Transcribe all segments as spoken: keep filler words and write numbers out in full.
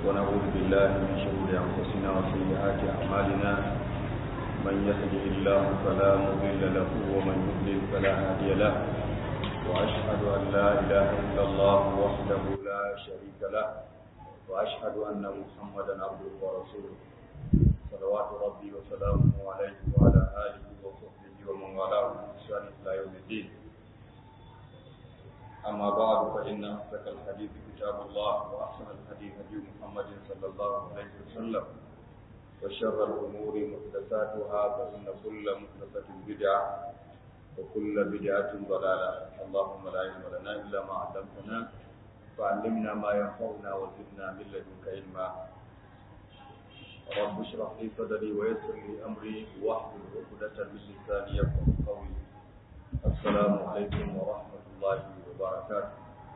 ونعوذ بالله من شرور أنفسنا وسيئات أعمالنا من يهده الله فلا مضل له ومن يضلل فلا هادي له وأشهد أن لا إله إلا الله وحده لا شريك له وأشهد أن محمدا عبده ورسوله صلوات ربي وسلامه عليه وعلى آله وصحبه ومن والاه بإحسان إلى يوم الدين. أما بعد فإن أصدق الحديث كتاب الله وأحسن الحديث هدي محمد صلى الله عليه وسلم وشر الأمور محدثاتها فإن كل محدثة بدعة وكل بدعة ضلالة. اللهم لا علم لنا إلا ما علمتنا فعلمنا ما ينفعنا وزدنا من لدنك علما. رب اشرح لي صدري ويسر لي أمري واحلل عقدة من لساني يفقهوا قولي. السلام عليكم ورحمة الله وبركاته.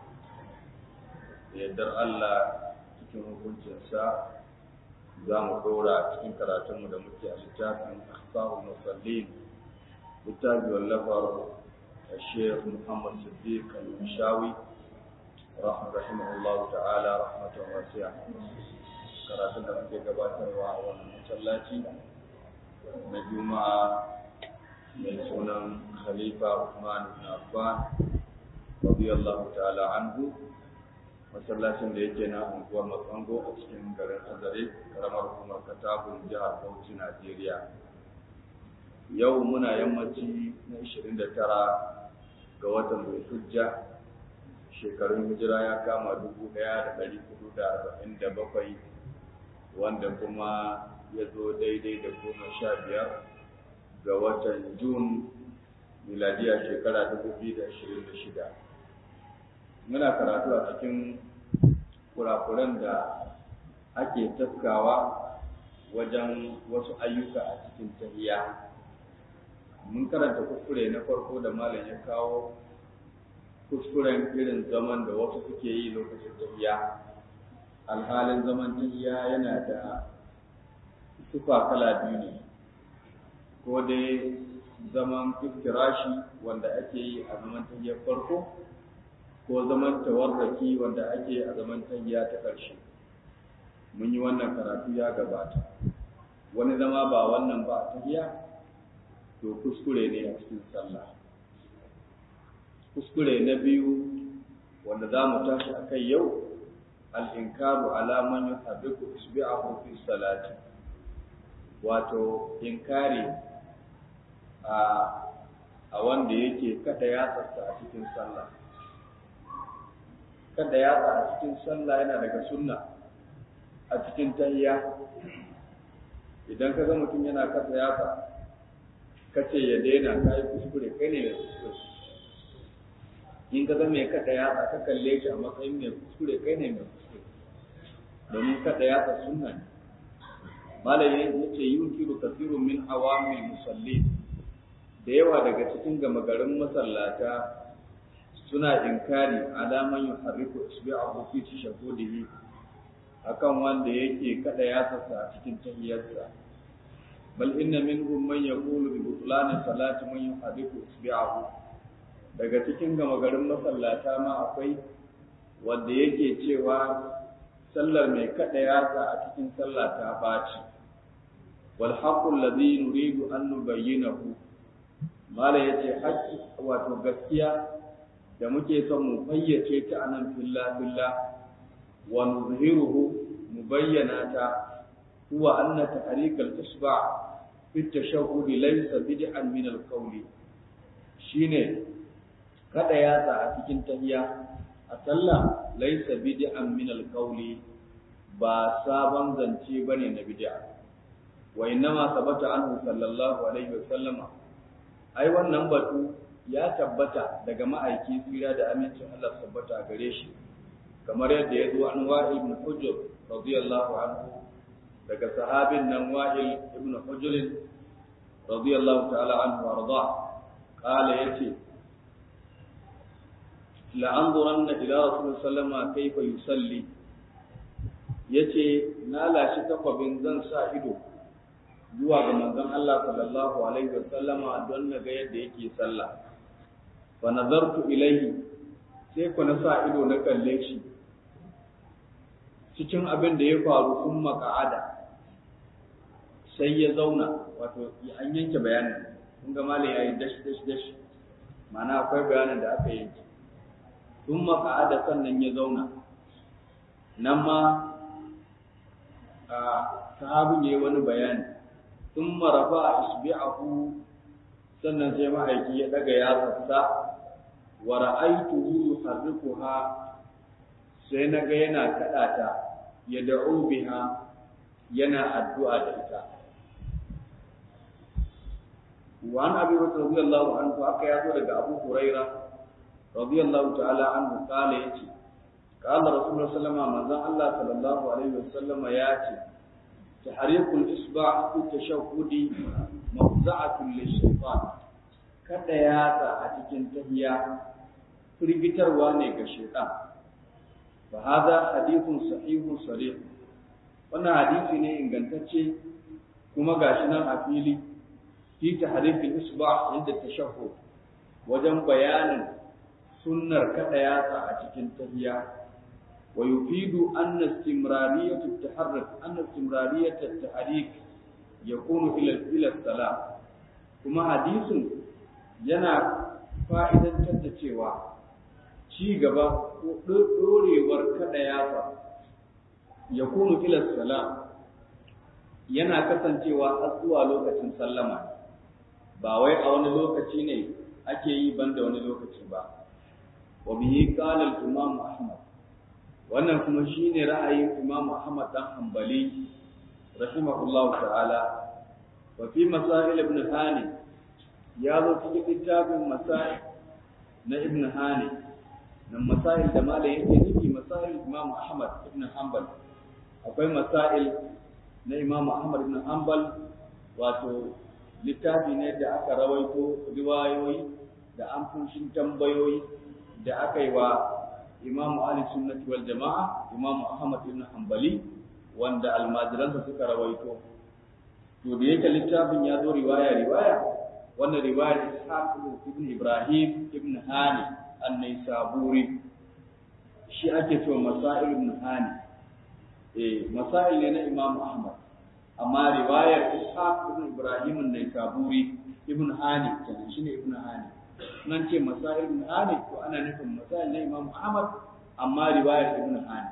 Yardar Allah cikin hukuncinsa za mu ɗora cikin karatunmu da muke a littafin Akhbarul Musallin, littafi wallafar Sheikh Muhammad Siddiq Al-Mishawi rahimahullah ta'ala rahmatan wasi'a. Karatun da muke gabatarwa a wannan masallaci na Juma'a mai sunan Khalifa Uthman ibn Affan radiyallahu ta'ala anhu, masallacin da yake na unguwar Matsango a cikin garin Azare, karamar hukumar Katagun, jihar Bauchi, Najeriya. Yau muna yammaci na ishirin da tara ga watan Zulhijja, shekarun hijira ya kama dubu ɗaya da ɗari hudu da arba'in da bakwai, wanda kuma ya zo daidai da goma sha biyar ga watan Jun miladiya shekara dubu biyu da ashirin da shida. Muna karatu a cikin kurakuran da ake tafkawa wajen wasu ayyuka a cikin tahiyya. Mun karanta kuskure na farko da malam ya kawo, kuskuren irin zaman da wasu suke yi lokacin tahiyya. Alhalin zaman tahiyya yana da sifa kala biyu ne, ko dai zaman iftirashi wanda ake yi a zaman tahiyyar farko, ko zaman tawarraki wanda ake a zaman tahiyya ta ƙarshe. Mun yi wannan karatu ya gabata. Wani zama ba wannan ba tahiyya to kuskure ne a cikin sallah. Kuskure na biyu wanda za mu tashi a kai yau, al-inkaru ala man yuhabbiku isbi'ahu fi salati, wato inkari a a wanda yake kada yatsarsa a cikin sallah. Kada yatsa a cikin sallah yana daga sunna a cikin tahiyya. Idan ka ga mutum yana kada yatsa kace ya daina, kai kuskure, kai ne mai kuskure. In ka ga mai kada yatsa ka kalle shi a matsayin mai kuskure, kai ne mai kuskure, domin kada yatsa sunna ne. Malamin yace yunkiru kathirun min awamil musallin, da yawa daga cikin gama garin masallata suna inkari alaman yuharriku isbi'ahu fi tashahhudihi, akan wanda yake kada yatsarsa a cikin tahiyyarsa. Bal inna minhum man yaqulu bi butlani salati man yuharriku isbi'ahu, daga cikin gama garin masallata ma akwai wanda yake cewa sallar mai kada yatsa a cikin sallah ta baci. Wal haqqu alladhi nuridu an nubayyinahu, mala yace haƙƙi wato gaskiya da muke son mu fayyace ta anan fillah fillah wa nuzhiruhu, mu bayyana ta, huwa anna tahrik al-isba' fi at-tashahhud laysa bid'an min al-qawli, shine kada yatsa a cikin tahiyya a sallah laysa bid'an min al-qawli, ba sabon zance bane na bid'a. Wa innama sabata anhu sallallahu alaihi wa sallama, ai wannan batu ya tabbata daga ma'aiki tsira da amincin Allah tabbata gare shi, kamar yadda ya zo an Wa'il ibn Hujr radiyallahu anhu, daga sahabin nan Wa'il ibn Hujr radiyallahu ta'ala anhu warda, qala yace la anzuranna ila rasul sallama kayfa yusalli, yace na lashi takwabin zan sa ido zuwa ga manzon Allah sallallahu alaihi wasallama don na ga yadda yake sallah. Fa nazartu ilayhi, sai ku na sa ido na kalle shi, cikin abin da ya faru sun maka'ada sai ya zauna, wato an yanke bayanin, kun ga malin ya yi dash dash dash, ma'ana akwai bayanin da aka yanke. Sun maka'ada sannan ya zauna, nan ma a sahabin ya yi wani bayani, sun marafa a isbi'ahu, sannan sai ma'aiki ya daga yatsarsa, wa ra'aituhu yuharrikuha, sai naga yana kada ta, ya da'u biha, yana addu'a da ita. Wa an abi bakr radiyallahu anhu, aka yazo daga Abu Huraira radiyallahu ta'ala anhu, kala yace qala rasulullah sallallahu alaihi wasallam, manzon Allah sallallahu alaihi wasallam yace tahrikul isba' fi tashahhudi mawza'atun lishaytan, kada yatsa a cikin tahiyya firgitarwa ne ga shaytan. Fa hada hadithun sahihun sarih, wannan hadisi ne ingantacce kuma gashi nan a fili, fi tahrikul isba' inda tashahhud, wajen bayanin sunnar kada yatsa a cikin tahiyya. ويفيد أن استمرارية التحرك أن استمرارية التحريك يكون إلى إلى السلام. كما حديث yana fa'idantar da cewa ci gaba ko ɗorewar kada yatsa ya kunu ila salam yana kasancewa har zuwa lokacin sallama, ba wai a wani lokaci ne ake yi banda wani lokaci ba. Wa bihi qala al-Imam Ahmad, wannan kuma shine ra'ayin Imam Ahmad dan Hanbali rahimahullahu ta'ala. Wa fi masail ibn Hani, ya zo cikin littafin masail na ibn Hani, nan masail da malai yake nufi masail Imam Ahmad ibn Hanbal. Akwai masail na Imam Ahmad ibn Hanbal, wato littafi ne da aka rawaito riwayoyi da amfushin tambayoyi da aka yi wa Imam Ali Sunnati wal Jama'a, Imam Ahmad ibn Hanbali, wanda almajiransa suka rawaito. To da yake littafin ya zo riwaya riwaya, wannan riwayar Ishaq ibn Ibrahim ibn Hani an-Naisaburi, shi ake cewa Masail ibn Hani. Eh, masail ne na Imam Ahmad, amma riwayar Ishaq ibn Ibrahim an-Naisaburi ibn Hani kenan, shine ibn Hani. Nan ce masail ibn Hani, to ana nufin masail na Imam Ahmad amma riwayar ibn Hani.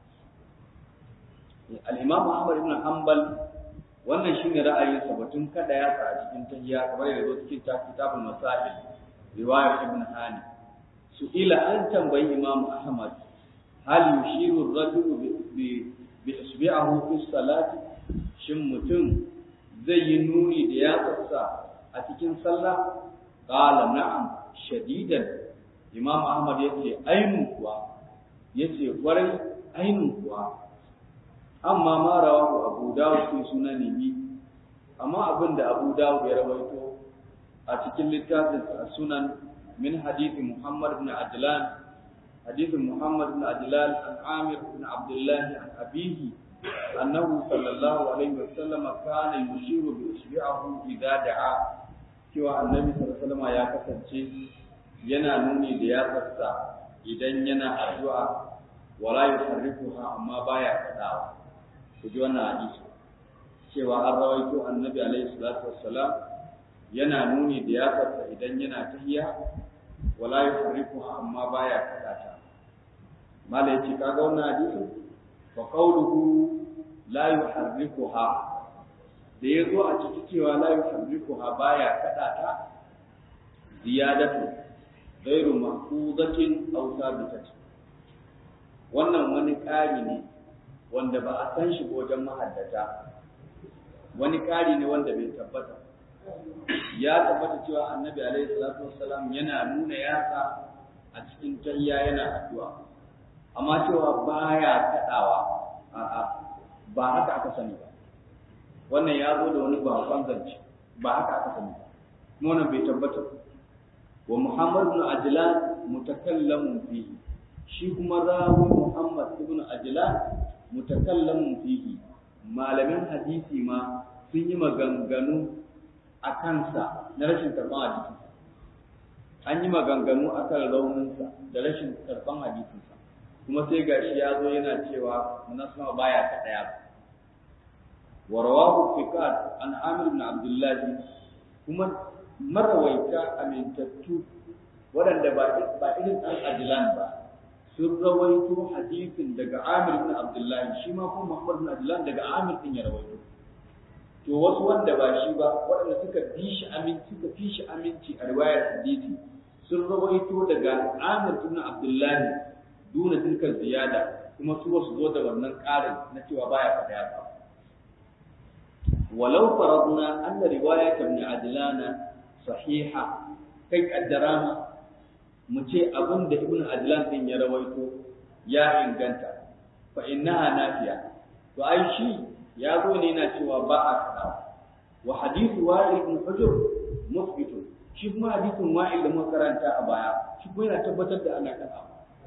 Al-Imam Ahmad ibn Hanbal, wannan shine ra'ayinsa, batun kada ya sa a cikin tahiyya kamar yadda zo cikin kitabul masail riwayar ibn Hani. Su ila an tambayi Imam Ahmad, hal yushiru ar-rajulu bi bi isbi'ahu fi salati, shin mutum zai yi nuni da yatsarsa a cikin sallah? Qala na'am shadidan. Imam Ahmad yace ainun kuwa, yace kwarai ainun kuwa. Amma ma rawahu Abu Dawud fi sunanihi, amma abinda Abu Dawud ya rawaito a cikin littafin Sunan min hadisi Muhammad ibn Ajlan, hadisin Muhammad ibn Ajlan an Amir ibn Abdullah an abihi annahu sallallahu alaihi wasallam kana yushiru bi isbi'ahu idza da'a, cewa annabi sallallahu alaihi wasallam ya kasance yana nuni da yatsarsa idan yana addu'a, wala yuharrikuha, amma baya kadawa. Ku ji wannan hadisi cewa an rawaito annabi alaihi salatu wassalam yana nuni da yatsarsa idan yana tahiyya, wala yuharrikuha, amma baya kadata. Mala yace kaga wannan hadisi, fa qawluhu la yuharrikuha, da ya zo a ciki cewa la yuharrikuha baya kada ta, ziyadatu ghairu mahfuzatin aw sabitatin, wannan wani ƙari ne wanda ba a san shi wajen mahaddata, wani ƙari ne wanda bai tabbata. Ya tabbata cewa annabi alaihi salatu wassalam yana nuna yatsa a cikin tahiyya yana addu'a, amma cewa baya kadawa, a'a, ba haka aka sani ba. Wannan ya zo da wani bakon zance, ba haka aka sani ba, kuma wannan bai tabbata. Wa Muhammad ibn Ajlan mutakallamun fihi, shi kuma rawi Muhammad ibn Ajlan mutakallamun fihi, malamin hadisi ma sun yi maganganu a kansa na rashin karban hadisi. An yi maganganu akan rauninsa da rashin karban hadisinsa. kuma sai gashi ya zo yana cewa manasma baya ta daya wa rawahu thiqat an Amir ibn Abdullah kuma marawaita amintattu waɗanda ba ba irin al Ajlan ba sun rawaito hadisin daga Amir ibn Abdullah shi ma kuma Muhammad ibn Abdullah daga Amir din ya rawaito to wasu wanda ba shi ba waɗanda suka bi shi aminci suka fi shi aminci a riwayar hadisi sun rawaito daga Amir ibn Abdullah duna tilka ziyada kuma su wasu zo da wannan ƙarin na cewa baya faɗa ba walau faradna anna riwayat ibn Ajlan sahiha kai kaddarama mu ce abin da ibn Ajlan din ya rawaito ya inganta fa innaha nafiya to ai shi ya zo ne yana cewa ba a kada wa hadithu Wa'il ibn Hujr musbitun shi kuma hadithun Wa'il da muka karanta a baya shi kuma yana tabbatar da ana kada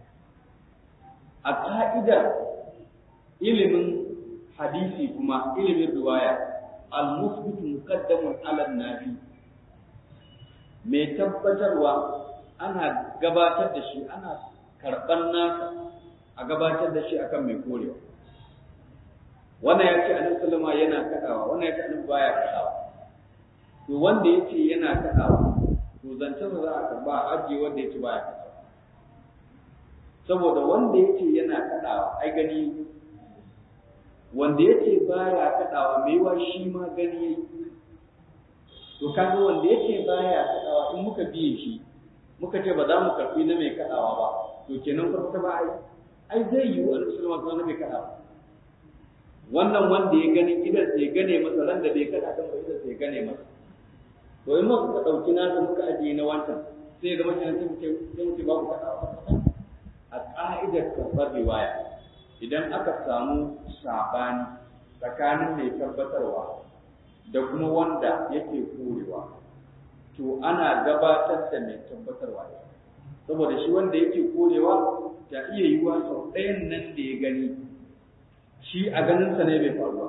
a ka'idar ilimin hadisi kuma ilimin riwaya al-musbit muqaddamun ala an-nafi mai tabbatarwa ana gabatar da shi ana karban nasa a gabatar da shi akan mai korewa wannan ya ce annabi sallama yana kadawa wannan ya ce annabi baya kadawa to wanda yace yana kadawa to zancen za a karba a ajiye wanda yace baya kadawa saboda wanda yace yana kadawa ai gani wanda yace baya kadawa me wa shi ma gani yayi to kaga wanda yace baya kadawa in muka biye shi muka ce ba za mu karfi na mai kadawa ba to kenan farko ba ai ai zai yi wa annabi sallama na mai kadawa wannan wanda ya gani idan sai gane masa ran da bai kada kan bai sai gane masa to in muka dauki nasa muka ajiye na wancan sai ga mutane sai muke sai muke babu kadawa a ka'idar karbar riwaya idan aka samu sabani tsakanin mai tabbatarwa da kuma wanda yake korewa to ana gabatar da mai tabbatarwa saboda shi wanda yake korewa ta iya yiwuwa sau ɗayan nan da ya gani shi a ganinsa ne bai faruwa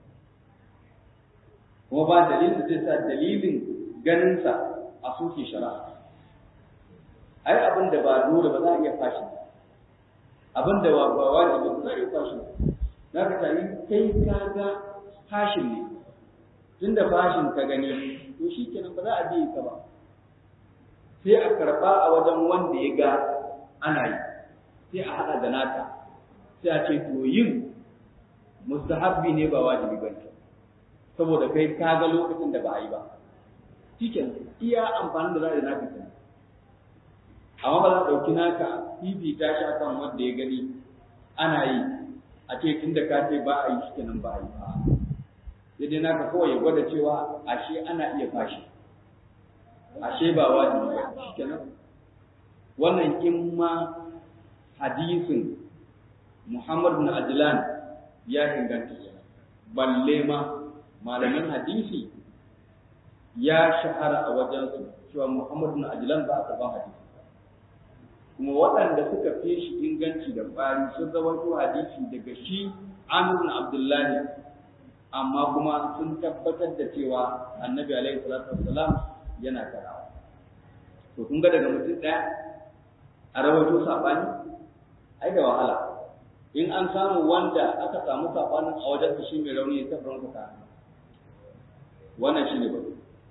kuma ba dalilin zai sa dalilin ganinsa a soke shari'a ai abin da ba dole ba za a iya fashi abin da ba wajibi ba za a iya fashi za ka tari kai ka ga fashin ne tun da fashin ka gani to shi kenan ba za a biye ka ba sai a karɓa a wajen wanda ya ga ana yi sai a haɗa da nata sai a ce to yin mustahabbi ne ba wajibi ba ne saboda kai ka ga lokacin da ba a yi ba cikin iya amfani da za a yi naka kenan amma ba za a ɗauki naka fifita shi a kan wanda ya gani ana yi a ce tun da ka ce ba a yi shi kenan ba a yi ba sai dai naka kawai ya gwada cewa ashe ana iya fashi ashe ba wajibi ba shi kenan wannan in ma hadisin Muhammad bin Ajlan ya inganta balle ma malamin hadisi ya shahara a wajensu cewa Muhammad bin Ajlan ba a karban hadisi kuma waɗanda suka fi shi inganci da ƙwari sun rawaito hadisi daga shi Amir bin Abdullahi amma kuma sun tabbatar da cewa Annabi alaihi salatu wassalam yana karawa to kun ga daga mutum ɗaya a rawaito sabani ai da wahala in an samu wanda aka samu sabanin a wajen shi mai rauni ya tabbata ka wannan shine ba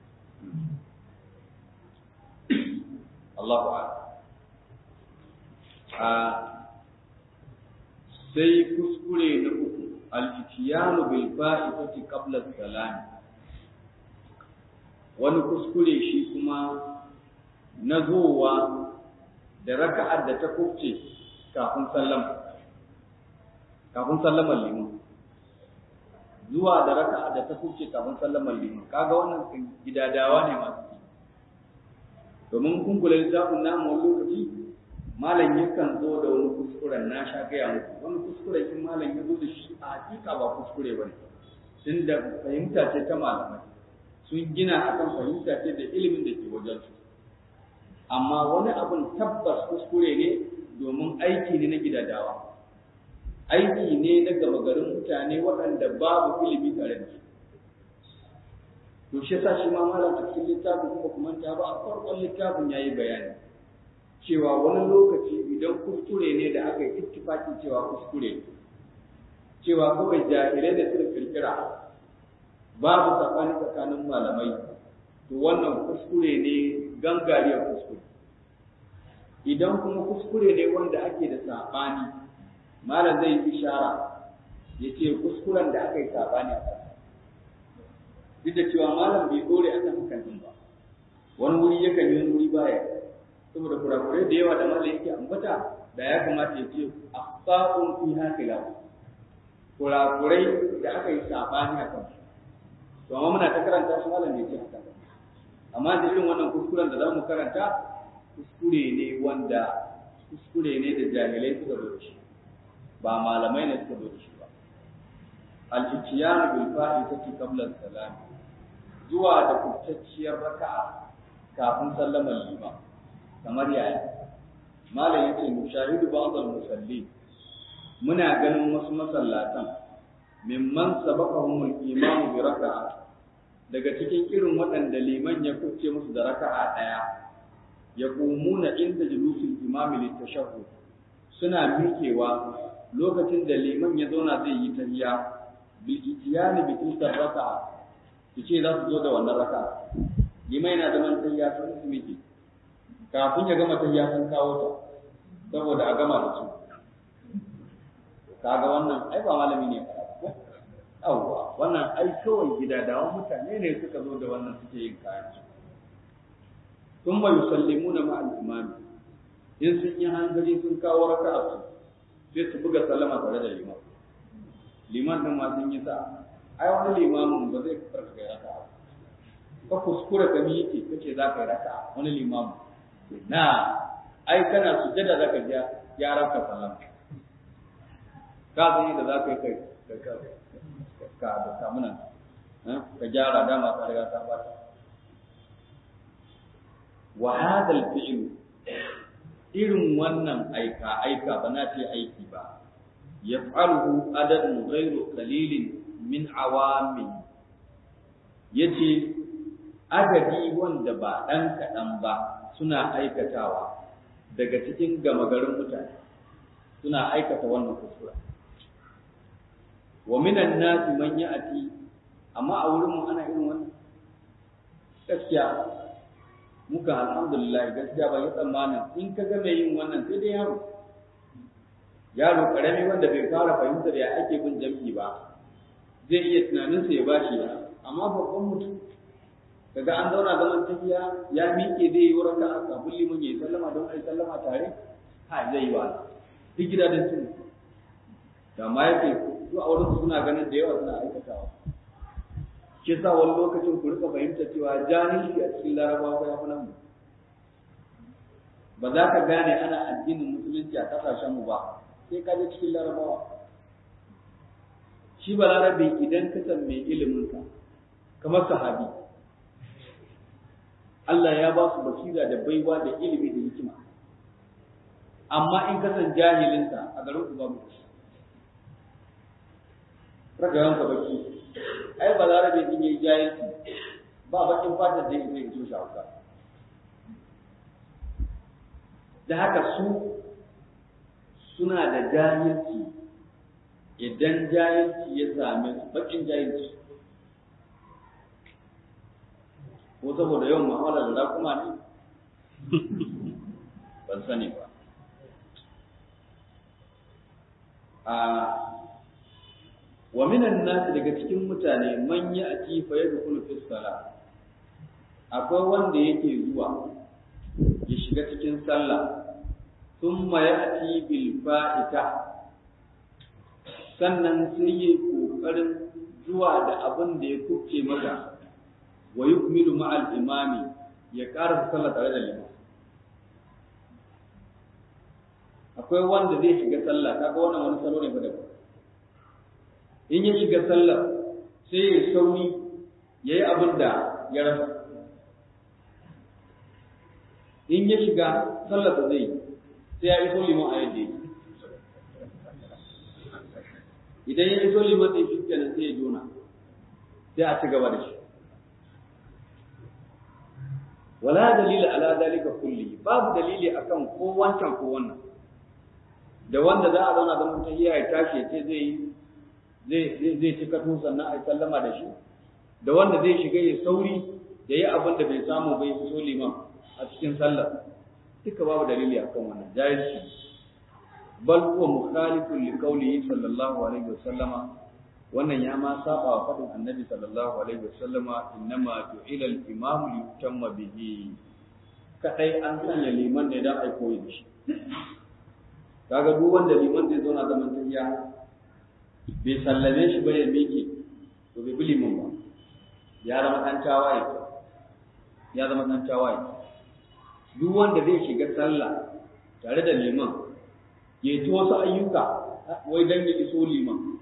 Allahu a'lam a sai kuskure na uku al-ityanu bil fa'idati qabla salam wani kuskure shi kuma na zuwa da raka'ar da ta kufce kafin sallama kafin sallamar liman zuwa da raka'a da ta kuce kafin sallamar liman kaga wannan gidadawa ne masu ci domin kun kula littafin namu wani lokaci malam yakan zo da wani kuskuren na sha gaya muku wani kuskuren in malam ya zo da shi a hakika ba kuskure ba ne tunda fahimta ce ta malamai sun gina akan fahimta ce da ilimin da ke wajensu amma wani abun tabbas kuskure ne domin aiki ne na gidadawa aiki ne na gama garin mutane waɗanda babu ilimi tare da su to shi yasa shi ma malam a cikin littafin kuma kuma ta ba a farkon littafin yayi bayani cewa wani lokaci idan kuskure ne da aka yi ittifaki cewa kuskure cewa kawai jahilai da suka kirkira babu tsakani tsakanin malamai to wannan kuskure ne gangariyar kuskure idan kuma kuskure ne wanda ake da saɓani malam zai yi ishara ya ce kuskuren da aka yi saɓani a kansa duk da cewa malam bai dore akan hakan ba wani wuri yakan yi wani wuri baya saboda kurakurai da yawa da malam yake ambata da ya kamata ya ce akhfa'un fi hakila kurakurai da aka yi saɓani a kansu to amma muna ta karanta shi malam bai ce haka amma da irin wannan kuskuren da za mu karanta kuskure ne wanda kuskure ne da jahilai suka zo shi ba malamai ne suka zo shi ba al-ittiyanu bil fa'idati qabla as-salam zuwa da kubtacciyar raka'a kafin sallamar liman kamar yaya malam yace mushahidu ba'd al-musalli muna ganin wasu masallatan mimman sabaqahum al-imam bi raka'a daga cikin irin waɗanda liman ya kuce musu da raka'a ɗaya ya kumuna inda julusul imami litashahhud suna miƙewa lokacin da liman ya zauna zai yi tahiyya bil itiyani bi tilka raka'a kice za su zo da wannan raka'a liman yana zaman tahiyya sun su miƙe kafin ya gama tahiyya sun kawo ta saboda a gama da su kaga wannan ai ba malami ne Yawwa, wannan ai kawai gidadawan mutane ne suka zo da wannan suke yin kayan su. Sun ba yusallimuna ma al-imam. In sun yi hanzari sun kawo raka'a su, sai su buga sallama tare da liman. Liman din ma sun yi sa. Ai wani limamin ba zai farka ga raka'a. Ka kuskura ka miƙe kace za ka yi raka'a wani limamin. Na, ai kana sujjada za ka ja ya raka sallama. Ka san yadda za ka yi kai ka ka da samunan ka gyara dama ka riga ta bata wa hadha al-fi'l irin wannan aika aika ba na ce aiki ba yaf'aluhu adadun ghayru qalilin min awami yace adadi wanda ba dan kadan ba suna aikatawa daga cikin gama garin mutane suna aikata wannan kusura wa minan nasi man ya'ti amma a wurin mu ana irin wannan gaskiya muka alhamdulillah gaskiya ba ya tsammani in ka ga mai yin wannan sai dai yaro yaro karami wanda bai fara fahimtar ya ake bin jami'i ba zai iya tunanin sa ya bashi ya amma babban mutum kaga an zauna zaman tafiya ya miƙe dai yi wurin ka aka bulli mun yi sallama don ai sallama tare ha zai yi wa duk gidajen su da ma yake su a wurin suna ganin da yawa suna aikatawa ke sa wani lokacin ku rika fahimta cewa jahilci a cikin larabawa ya fi nan mu ba za ka gane ana addinin musulunci a kasashen mu ba sai ka je cikin larabawa shi ba larabe idan ka san mai ilimin ka kamar sahabi Allah ya ba su basira da baiwa da ilimi da hikima amma in ka san jahilinsa a garin ku babu shi ragayen ka baki ai ba larabe din yayi jahilci ba bakin fatar da yake fito shi hauka da haka su suna da jahilci idan jahilci ya same su bakin jahilci ko saboda yawan mu'amala da kuma ne ban sani ba a wa minan nas daga cikin mutane man ya'ti fa yadkhulu fi salat akwai wanda yake zuwa ya shiga cikin sallah thumma ya'ti bil fa'ita sannan sai yi kokarin zuwa da abin da ya kuce maka wa yukmilu ma'al imami ya ƙara sallah tare da liman akwai wanda zai shiga sallah kaga wannan wani salo ne fa da in ya shiga sallah sai ya sauri ya yi abin da ya rasa in ya shiga sallah ta zai sai ya iso liman a yadda yake idan ya iso liman sai shi kenan sai ya jona sai a ci gaba da shi wala dalila ala dalika kulli, babu dalili akan ko wancan ko wannan. Da wanda za a zauna zaman tahiyya ya tashi ya ce zai zai zai cika to sannan a sallama da shi, da wanda zai shiga ya sauri da yi abin da bai samu bai fito liman a cikin sallar, duka babu dalili akan wannan jahilci. Bal huwa mukhalifun li qawlihi sallallahu alaihi wasallama, wannan ya ma saba wa fadin annabi sallallahu alaihi wasallama, innama ju'ila al-imamu li yutamma bihi, kadai an sanya liman ne dan ai koyi da shi. Kaga duk wanda liman zai zauna zaman tahiya bai sallame shi ba ya miƙe, to bai bi liman ba, ya zama dan tawaye, ya zama dan tawaye. Duk wanda zai shiga sallah tare da liman ya yi wasu ayyuka wai dan ya iso liman,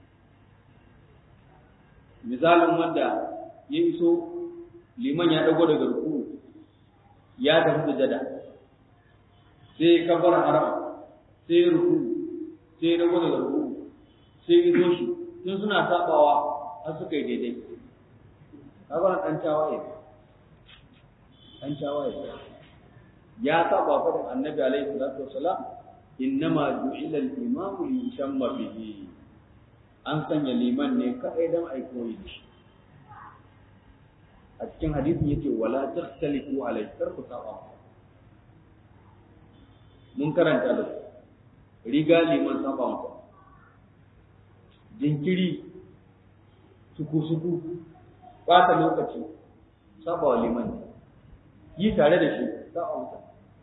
misalin wanda ya iso liman ya dago daga ruku ya tafi sujada, sai ya kabbara harama, sai ya ruku, sai ya dago daga ruku, sai ya iso shi, sun suna sabawa har suka yi daidai. Kaga dan tawaye, dan tawaye ya saba fadin annabi alaihi salatu wassalam, innama ju'ila al-imamu li yutamma bihi, an sanya liman ne kadai dan ai koyi da shi. A cikin hadisin yake wala takhtalifu alaihi, kar ku saba. Mun karanta da riga liman saba masa, jinkiri suku-suku ɓata lokaci saba wa liman, yi tare da shi saba masa.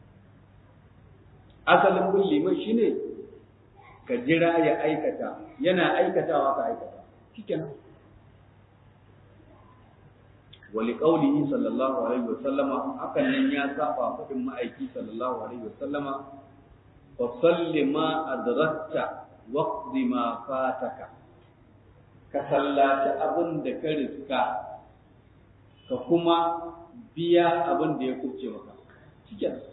Asalin bin liman shine ka jira ya aikata, yana aikatawa ka aikata, shikenan. Wali qaulihi sallallahu alaihi wa sallama, hakan nan ya saba fadin ma'aiki sallallahu alaihi wa sallama, fa salli ma adrakta waqdi ma fataka, ka sallaci abin da ka riska ka kuma biya abin da ya kuce maka, shikenan.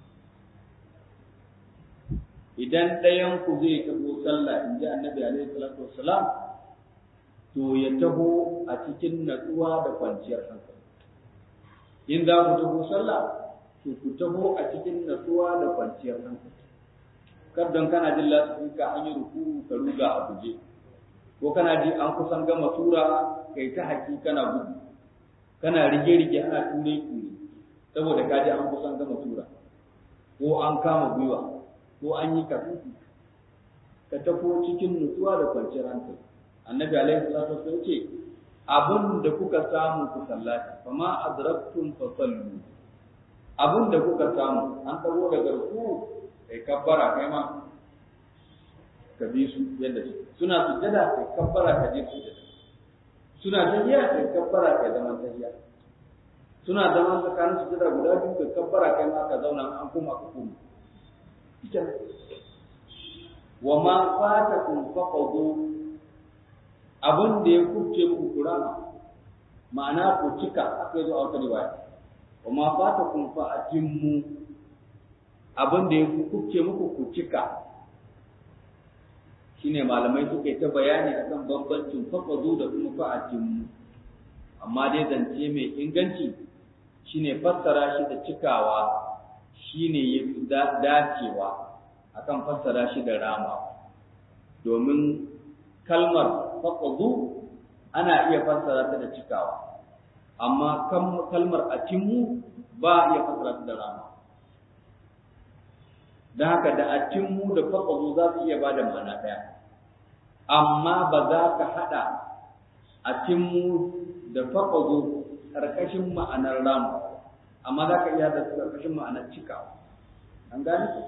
Idan ɗayan ku zai taho sallah, in ji annabi alaihi salatu wassalam, to ya taho a cikin natsuwa da kwanciyar hankali. In za ku taho sallah, to ku taho a cikin natsuwa da kwanciyar hankali. Kar don kana jin lasifika an yi ruku ka ruga a guje, ko kana ji an kusan gama sura kai ta haki kana gudu, kana rige-rige ana ture-ture saboda ka ji an kusan gama sura, ko an kama gwiwa, ko an yi kafufi, ka tafo cikin nutsuwa da kwanciyar hankali. Annabi alaihi salatu wasallam ce abin da kuka samu ku sallata, fa ma adraktum fa sallu, abin da kuka samu an tago daga ruku kai kabbara, kai ma ka bi su yadda su suna sujjada kai kabbara ka je sujjada, suna tahiyya kai kabbara kai zaman tahiyya, suna zaman tsakanin sujjada guda biyu kai kabbara kai ma ka zauna an kuma ka kuma. Wa ma fatakum faqadu, abin da ya kuce muku kurama, ma'ana ku cika, akai zo a wata riwaya. Wa ma fatakum fa atimmu, abin da ya kuce muku ku cika. Shine malamai suke ta bayani akan bambancin faqadu da kuma fa atimmu, amma dai zance mai inganci shine fassara shi da cikawa shine yafi dacewa akan fassara shi da rama, domin kalmar faqadu ana iya fassara ta da cikawa, amma kalmar atimmu ba iya fassara ta da rama. Dan haka da atimmu da faqadu za su iya bada ma'ana daya, amma ba za ka hada atimmu da faqadu karkashin ma'anar rama, amma za ka iya da karkashin ma'anar cikawa. An gane ku?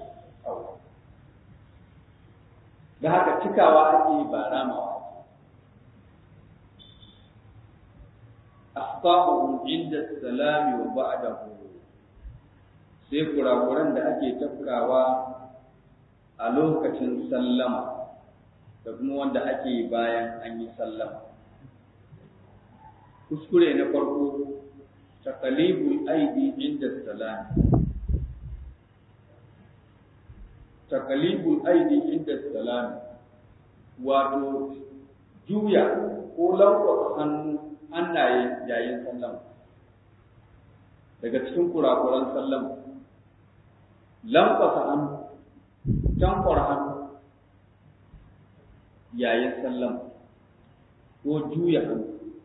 Da haka cikawa ake ba ramawa. Akhtabuhum inda salami wa ba'dahu, sai kurakuran da ake tafkawa a lokacin sallama da kuma wanda ake bayan an yi sallama. Kuskure na farko, taqlibul aidi inda salami. Taqlibul aidi inda salami, wato juya ko lankwasa hannu hannaye yayin sallama. daga cikin kurakuran sallama lankwasa hannu tankwar hannu yayin sallama ko juya hannu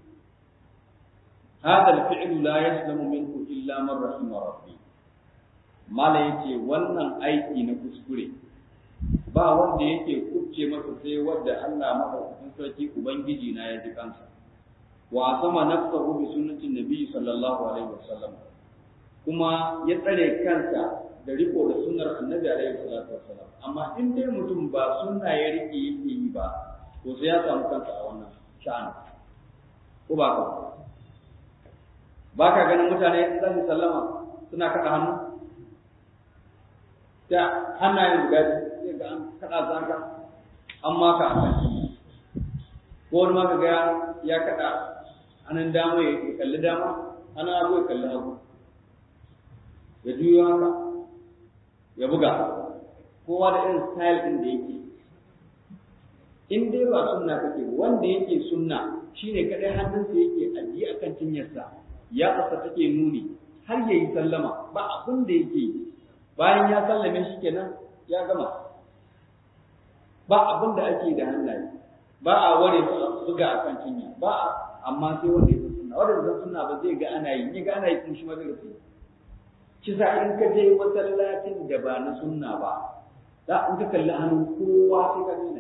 هذا الفعل لا يسلم منه إلا من رحم ربي mala yace wannan aiki na kuskure ba wanda yake kubce masa sai wanda Allah madaukakin sarki ubangiji na ya ji kansa wa sama nafsuhu bi sunnatin nabi sallallahu alaihi wasallam kuma ya tsare kansa da riko da sunnar annabi alaihi salatu wasallam amma in dai mutum ba sunna ya rike yake yi ba to sai ya samu kansa a wannan sha'ani ko ba ka ba ka ganin mutane in za su sallama suna kaɗa hannu da hannayen guda biyu sai ga an kaɗa zanga an maka a kan ko wani ma ka ga ya kaɗa hannun dama ya kalli dama hannun hagu ya kalli hagu ya juyo haka ya buga kowa da irin style ɗin da yake in dai ba sunna kake wanda yake sunna shine kadai hannunsa yake ajiye akan cinyarsa ya kasa take nuni har yayi sallama ba abin da yake bayan ya sallame shi kenan ya gama ba abin da ake da hannaye ba a ware su buga akan cinya ba amma sai wanda yake sunna wanda zan sunna ba zai ga ana yi ni ga ana yi kun shi ma zai rufe kisa in ka je masallacin da ba na sunna ba da in ka kalli hannun kowa sai ka gane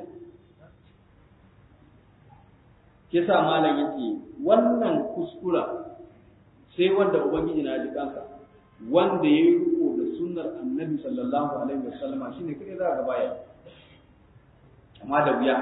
kisa malam yake wannan kuskura sai wanda ubangiji na ji kansa wanda yayi riko da sunnar annabi sallallahu alaihi wasallam shine kai za ga baya amma da wuya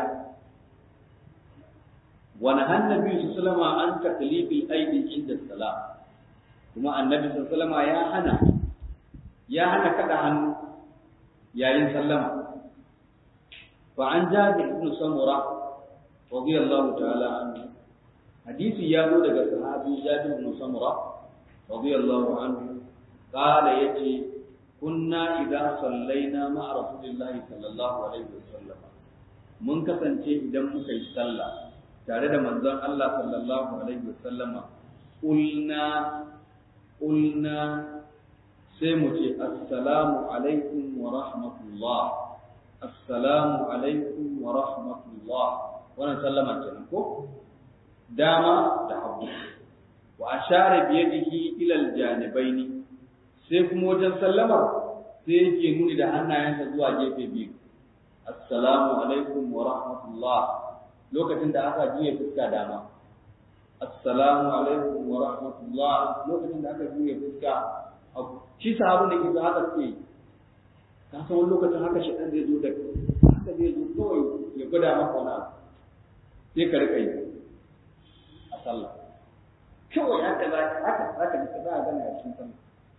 wa nahan nabi sallallahu alaihi wasallam an taqlibil aidi inda salam kuma annabi sallallahu alaihi wasallam ya hana ya hana kada hannu yayin sallama fa an jabir ibn samura radiyallahu ta'ala anhu hadisi ya zo daga sahabi Jabir ibn Samura radiyallahu anhu qala yace kunna idza sallaina ma'a rasulillahi sallallahu alaihi wasallam mun kasance idan muka yi sallah tare da manzon Allah sallallahu alaihi wasallama qulna qulna sai mu ce assalamu alaikum wa rahmatullah assalamu alaikum wa rahmatullah wannan sallama kenan ko dama da hagu wa ashara bi yadihi ila aljanibaini sai kuma wajen sallamar sai yake nuni da hannayensa zuwa gefe biyu assalamu alaikum wa rahmatullah lokacin da aka juye fuska dama assalamu alaikum wa rahmatullah lokacin da aka juye fuska hagu shi sahabu da ke haka ce ka san wani lokacin haka shi dan zai zo da haka zai zo kawai ya gwada maka wani abu sai ka rika yi sallah kawai haka za ka haka za ka za a gana a cikin sallah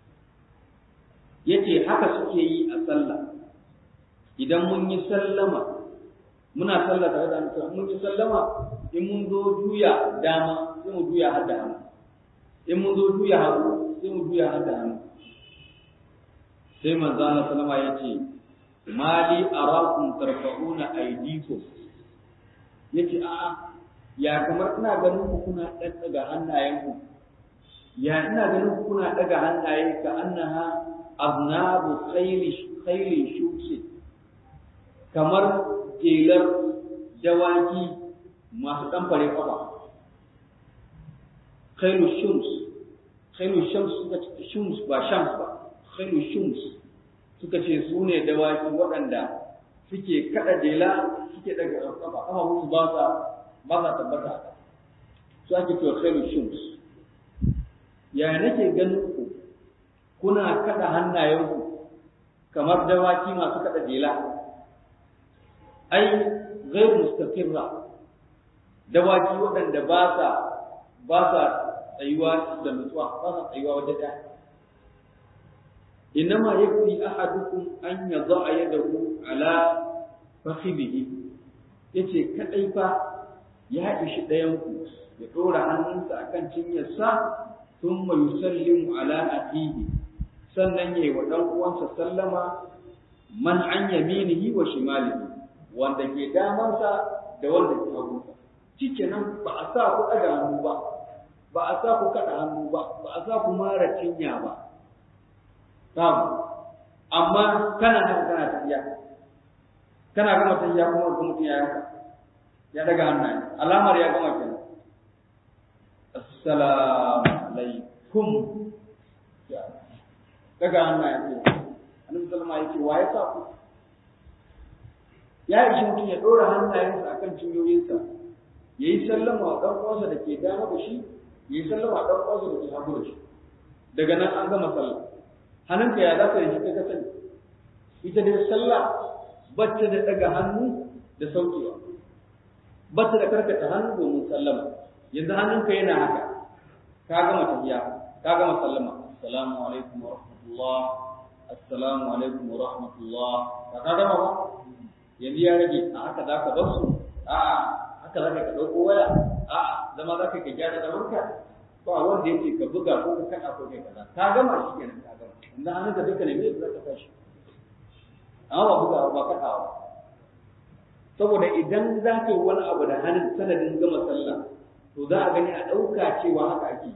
yace haka suke yi a sallah idan mun yi sallama muna sallah tare da mutum mun yi sallama in mun zo juya dama sai mu juya har da hannu in mun zo juya hagu sai mu juya har da hannu sai manzo Allah sallama yace mali arakum tarfa'una aydikum yace a'a ya kamar ina ganin ku kuna dan daga hannayenku ya ina ganin ku kuna daga hannaye ka annaha aznabu khayli khayli shuksi kamar jelar dawaki masu dan fare kafa khaylu shums khaylu shums suka ce shums ba shams ba khaylu shums suka ce su ne dawaki waɗanda suke kada jela suke daga kafa kafa musu ba sa ba za tabbata su ake cewa khairu shums ya nake ganin ku kuna kada hannayenku kamar dawaki masu kada jela ai ghairu mustaqirra dawaki waɗanda ba sa ba sa tsayuwa da nutsuwa ba sa tsayuwa wajen da inma yakfi ahadukum an yadha yadahu ala fakhidihi yace kadai fa ya ishi ɗayanku ya ɗora hannunsa a kan cinyarsa sun mai yusallimu ala aqihi sannan ya yi wa ɗan uwansa sallama man an yaminihi wa shimalihi wanda ke damansa da wanda ke hagunsa shikenan ba a sa ku ɗaga hannu ba ba a sa ku kada hannu ba ba a sa ku mara cinya ba amma kana haka kana tafiya kana gama tafiya kuma ga mutum ya haka ya daga hannaye alamar ya gama kenan assalamu alaikum ya daga hannaye ce annabi sallama yake wa ya sa ku ya yi mutum ya dora hannayensa akan cinyoyinsa yayi sallama wa dan uwansa da ke dama da shi yayi sallama wa dan uwansa da ke hagu da shi daga nan an gama sallah hannunka ya za ka yi kai ka sani ita dai sallah bacce da daga hannu da saukewa bacce da karkata hannu domin sallama yanzu hannunka yana haka ka gama tafiya ka gama sallama assalamu alaikum wa rahmatullah assalamu alaikum wa rahmatullah ka ka gama ba yanzu ya rage a haka za ka bar su a'a haka za ka ɗauko waya a'a zama za ka gyara da wanka ba wanda yake ka buga ko ka kada ko kai kaza ka gama shi kenan ka gama inda hannunka duka ne me za ka tashi amma ba buga ba kaɗawa saboda idan za ka yi wani abu da hannun sanadin gama sallah to za a gani a ɗauka cewa haka ake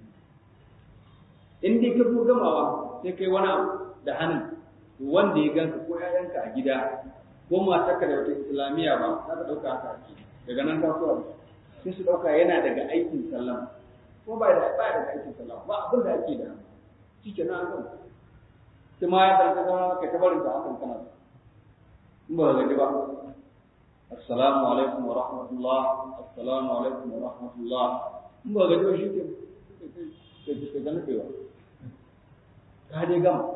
in dai ka zo gamawa sai kai wani abu da hannun to wanda ya ganka ko ƴaƴanka a gida ko matarka da wata islamiyya ba za ka ɗauka haka ake daga nan ka so sai su ɗauka yana daga aikin sallah ko ba da ba daga aikin sallah ba abin da ake da shi ke nan an sai ma ya dan ka ka tabarin ta hakan kana in ba gaji ba assalamu alaikum wa rahmatullah assalamu alaikum wa rahmatullah in ba gaji ba shi ke ke ke gane kewa ka dai gama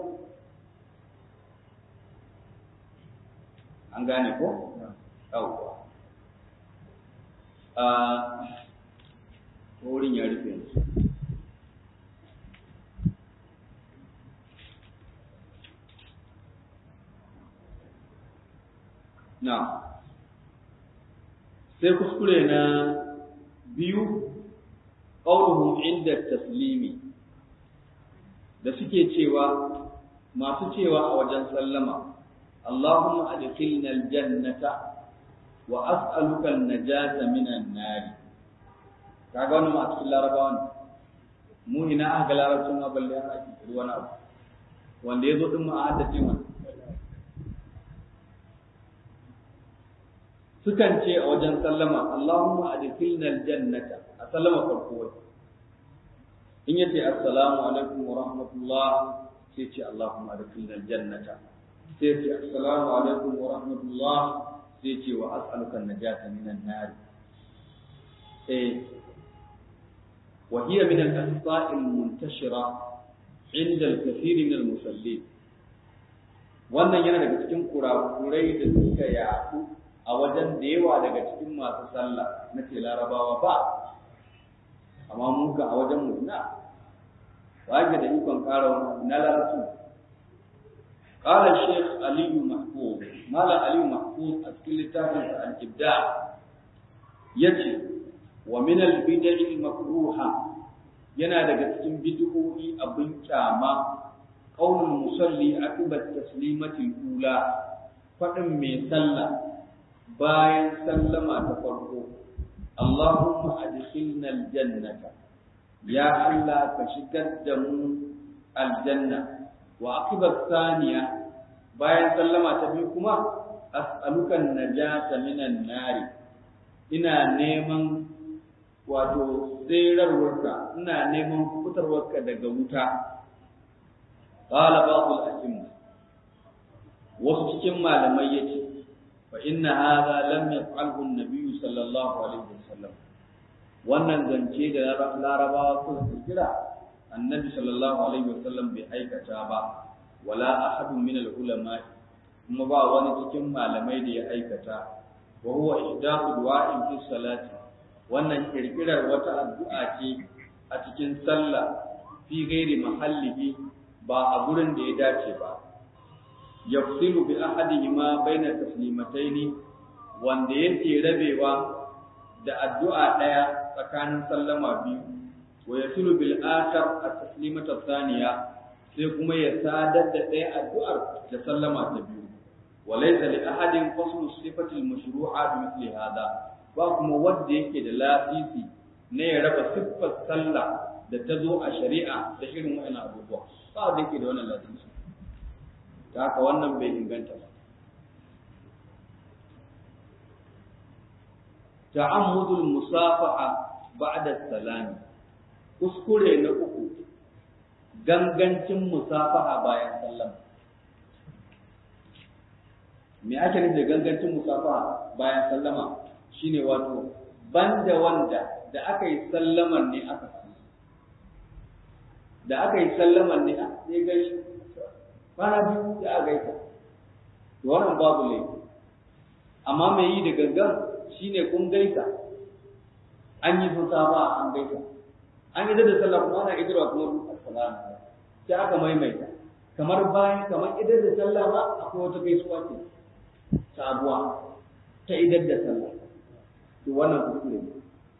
an gane ko yawwa a wurin ya rufe yanzu na sai kuskure na biyu ƙaunuhum inda taslimi da suke cewa masu cewa a wajen sallama Allahumma adkhilna aljannata wa as'aluka an-najata minan nar kaga wannan ma cikin larabawan mu ina aka larabcin ma balle har ake wani abu wanda yazo din mu a haddace wannan sukan ce a wajen sallama Allahumma adkhilna aljannata a sallama farko in yace assalamu alaikum wa rahmatullah sai ce Allahumma adkhilna aljannata sai ce assalamu alaikum wa rahmatullah sai ce wa as'aluka an-najata minan nar eh wa hiya min al-akhta' al-muntashira 'inda al-kathir min al-musallin wannan yana daga cikin kurakurai da suka yaɗu a wajen da yawa daga cikin masu sallah na ce larabawa ba amma mu ga a wajen mu na waje da ikon ƙara wani na larabci قال الشيخ علي محفوظ مالا علي محفوظ أسكيل التافل الإبداع يجي ومن البدع المكروهة ينادى cikin bid'o'i abin kyama qaulul musalli akibat taslimatil ula fadin mai sallah bayan sallama ta farko Allahumma adkhilna aljannata ya Allah ka shigar da mu aljanna wa akibat thaniya bayan sallama ta biyu kuma as'aluka an-najata minan nari ina neman wato tsirarwarka ina neman fitarwarka daga wuta qala ba'd al-a'imma wasu cikin malamai yace fa inna hadha lam yaf'alhu an-nabiy sallallahu alaihi wasallam wannan zance da larabawa suka kira annabi sallallahu alaihi wasallam bai aikata ba wala ahadun min al-ulama kuma ba wani cikin malamai da ya aikata wa huwa ihdathu du'a'in fi salati wannan kirkirar wata addu'a ce a cikin sallah fi ghairi mahallihi ba a gurin da ya dace ba yafsilu bi ahadihima baina taslimataini wanda yake rabewa da addu'a daya tsakanin sallama biyu wa yasilu bil akhar at-taslimata thaniya sai kuma ya sadar da ɗaya addu'ar da sallama ta biyu wa laysa li ahadin faslu sifati al-mashru'a bi mithli hada ba kuma wanda yake da lafisi ne ya raba siffar sallah da ta zo a shari'a da irin wa'annan abubuwa ba da yake da wannan latinsu ta haka wannan bai inganta ba. ta'ammudul musafaha ba'da salami, kuskure na uku gangancin musafaha bayan sallama. Me ake nufi da gangancin musafaha bayan sallama? Shine wato banda wanda da aka yi sallaman ne aka da aka yi sallaman ne sai gaishe kwana biyu da aka gaisa to wannan babu laifi, amma mai yi da gangan shine kun gaisa an yi musafaha an gaisa an yi da sallah kuma ana idarwa kuma assalamu sai aka maimaita kamar bayan kamar idar da sallah ba akwai wata gaisuwa ce sabuwa ta idar da sallah to wannan kuskure ne.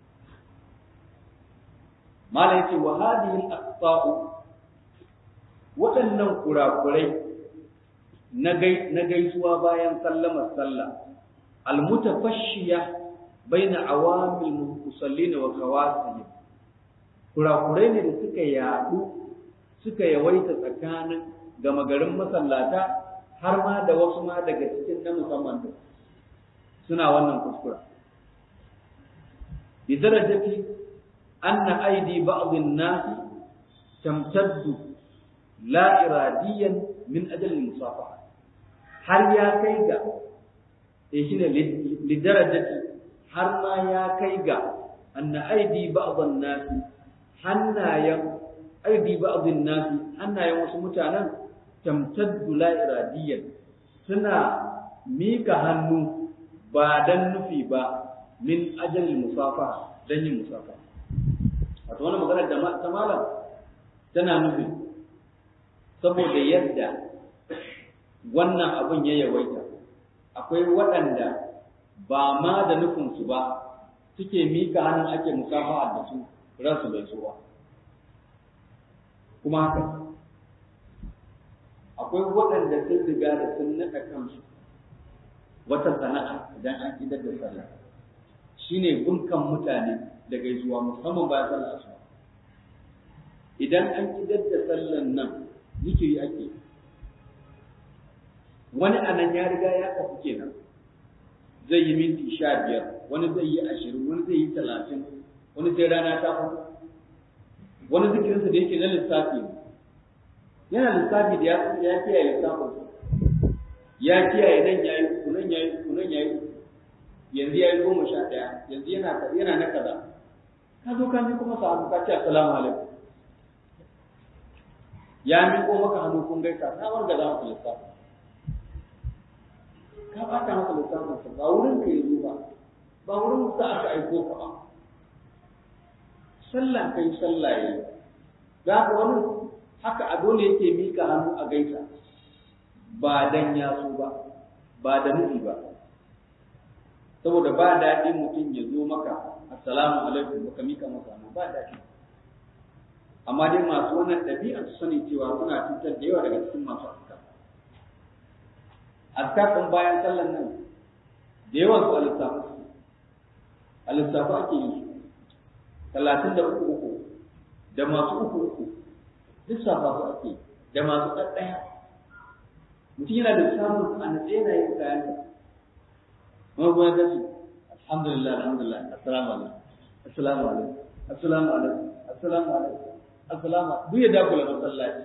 Malam yace wa hadhihi al-aqta'u, waɗannan kurakurai na gai na gaisuwa bayan sallamar sallah al-mutafashshiya baina awamil musallin wa khawasihim, kurakurai ne da suka yadu suka yawaita tsakanin gama garin masallata har ma da wasu ma daga cikin na musamman da suna wannan kuskura. Bi darajati anna aidi ba'd an-nas tamtaddu la iradiyan min ajal al-musafaha, har ya kai ga eh shine li darajati har ma ya kai ga anna aidi ba'd an-nas hannayan aidi ba'd an-nas hannayan wasu mutanen tamtaddu la iradiyan suna mika hannu ba dan nufi ba min ajal musafa dan yin musafa. Wato wannan magana da ta malam tana nufi saboda yadda wannan abun ya yawaita akwai waɗanda ba ma da nufin su ba suke mika hannun ake musafa da su ransu bai so ba kuma haka akwai waɗanda sun riga da sun naɗa kansu wata sana'a idan an idar da sallah shine gunkan mutane da gaisuwa musamman bayan sallah asuba. Idan an idar da sallan nan zikiri ake, wani anan ya riga ya tafi kenan zai yi minti sha biyar, wani zai yi ashirin, wani zai yi talatin, wani sai rana ta fito, wani zikirinsa da yake na lissafi ne yana lissafi da ya kiyaye lissafin ya kiyaye nan yayi uku nan yayi uku nan yayi uku yanzu yayi goma sha ɗaya yanzu yana yana na kaza ka zo ka miƙo masa hannu ka ce assalamu alaikum ya miƙo maka hannu kun gaisa ka warga za masa lissafi ka ɓata masa lissafin ba wurin ka yi ba ba wurin sa aka aiko ka ba sallah kai sallah yayi za ka wani haka a dole yake mika hannu a gaisa ba dan ya so ba ba da nufi ba saboda ba daɗi mutum ya zo maka assalamu alaikum baka mika masa hannu ba daɗi. Amma dai masu wannan ɗabi'ar su sani cewa suna cutar da yawa daga cikin masu azkar azkar ɗin bayan sallan nan da yawan su a lissafa su a lissafa ake yin su talatin da uku uku da masu uku uku lissafa su ake da masu ɗaɗɗaya mutum yana da samun a natse yana yin kayan sa wani kuma ya ce alhamdulillah alhamdulillah assalamu alaikum assalamu alaikum assalamu alaikum assalamu alaikum assalamu duk ya dakula masallaci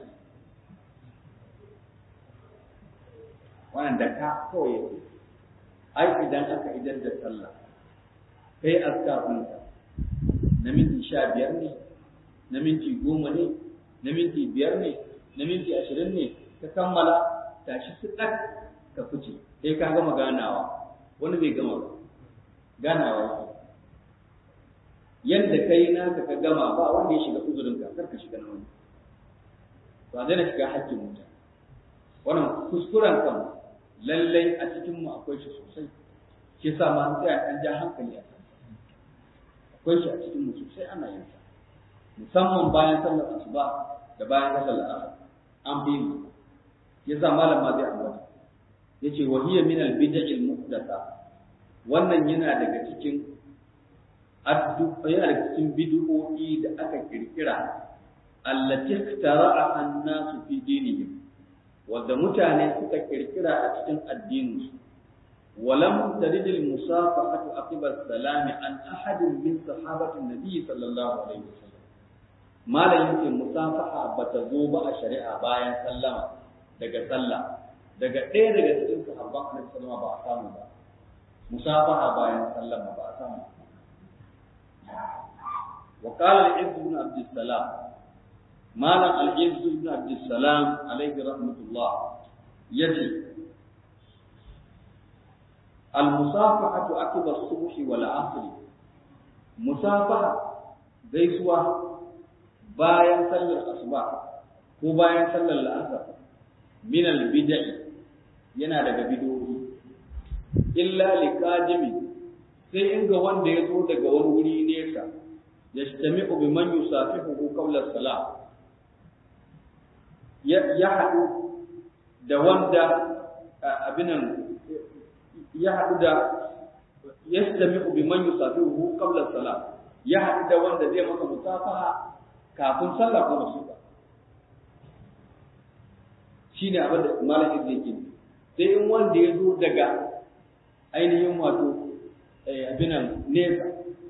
wannan da ka kawai yake ai idan aka idar da sallah kai azkar ɗinka na minti sha biyar ne na minti goma ne na minti biyar ne na minti ashirin ne ka kammala tashi su ɗak ka fice sai ka gama ganawa wani bai gama ba ganawa yake yadda kai naka ka gama ba wanda ya shiga uzurinka kar ka shiga na wani ba zai na shiga hakkin mutane wannan kuskuren kan lallai a cikin mu akwai shi sosai shi yasa ma sai an ja hankali a kan akwai shi a cikin mu sosai ana yin sa musamman bayan sallar asuba da bayan sallar asar an bi mu yasa malam ma zai ambata yace wa hiya min al bid'il muhdatha wannan yana daga cikin addu'a yana da cikin bid'o'i da aka kirkira allati ikhtara'a an-nasu fi dinihim wanda mutane suka kirkira a cikin addininsu walam tarid al-musafahatu aqiba as-salami an ahadin min sahabati an-nabi sallallahu alaihi wasallam malamin ce musafaha bata zo ba a shari'a bayan sallama daga sallah daga ɗaya daga cikin sahabban annabi sallallahu ba a samu ba musafaha bayan sallama ba a samu wa qala al-izz ibn abd salam malam al-izz ibn abd salam alayhi rahmatullah yace al-musafahatu aqiba as-subh wal 'asr musafaha gaisuwa bayan sallar asuba ko bayan sallar la'asar min al-bid'i yana daga bid'o'i illa liqadimi sai in ga wanda ya zo daga wani wuri nesa yastami'u biman yusafihu qawla as-salam ya ya hadu da wanda abinan ya hadu da yastami'u biman yusafihu qawla as-salam ya hadu da wanda zai maka musafaha kafin sallah ko ba su ba shine abin da malamin yake sai in wanda ya zo daga ainihin wato abinan nesa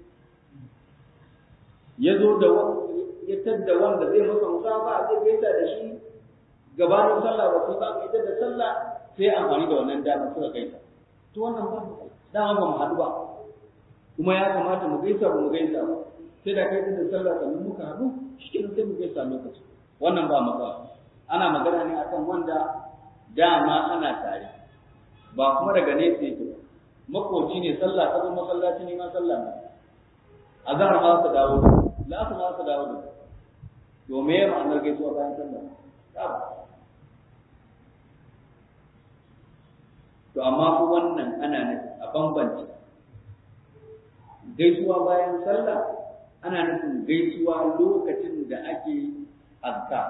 ya zo da ya tadda wanda zai masa musafa zai gaisa da shi gabanin sallah ba sai ba ita da sallah sai amfani da wannan dama suka gaisa to wannan ba dama ba mu haɗu ba kuma ya kamata mu gaisa ba mu gaisa ba sai da kai da sallah sannan muka haɗu shi sai mu gaisa lokaci wannan ba matsala ana magana ne akan wanda dama ana tare ba kuma daga nesa yake ba makoci ne sallah ta zo masallaci ne ma sallah ne azhar ma su dawo la su ma su dawo to me ya ma'anar gaisuwa bayan sallah ba to amma ko wannan ana ne a bambance gaisuwa bayan sallah ana nufin gaisuwa lokacin da ake azkar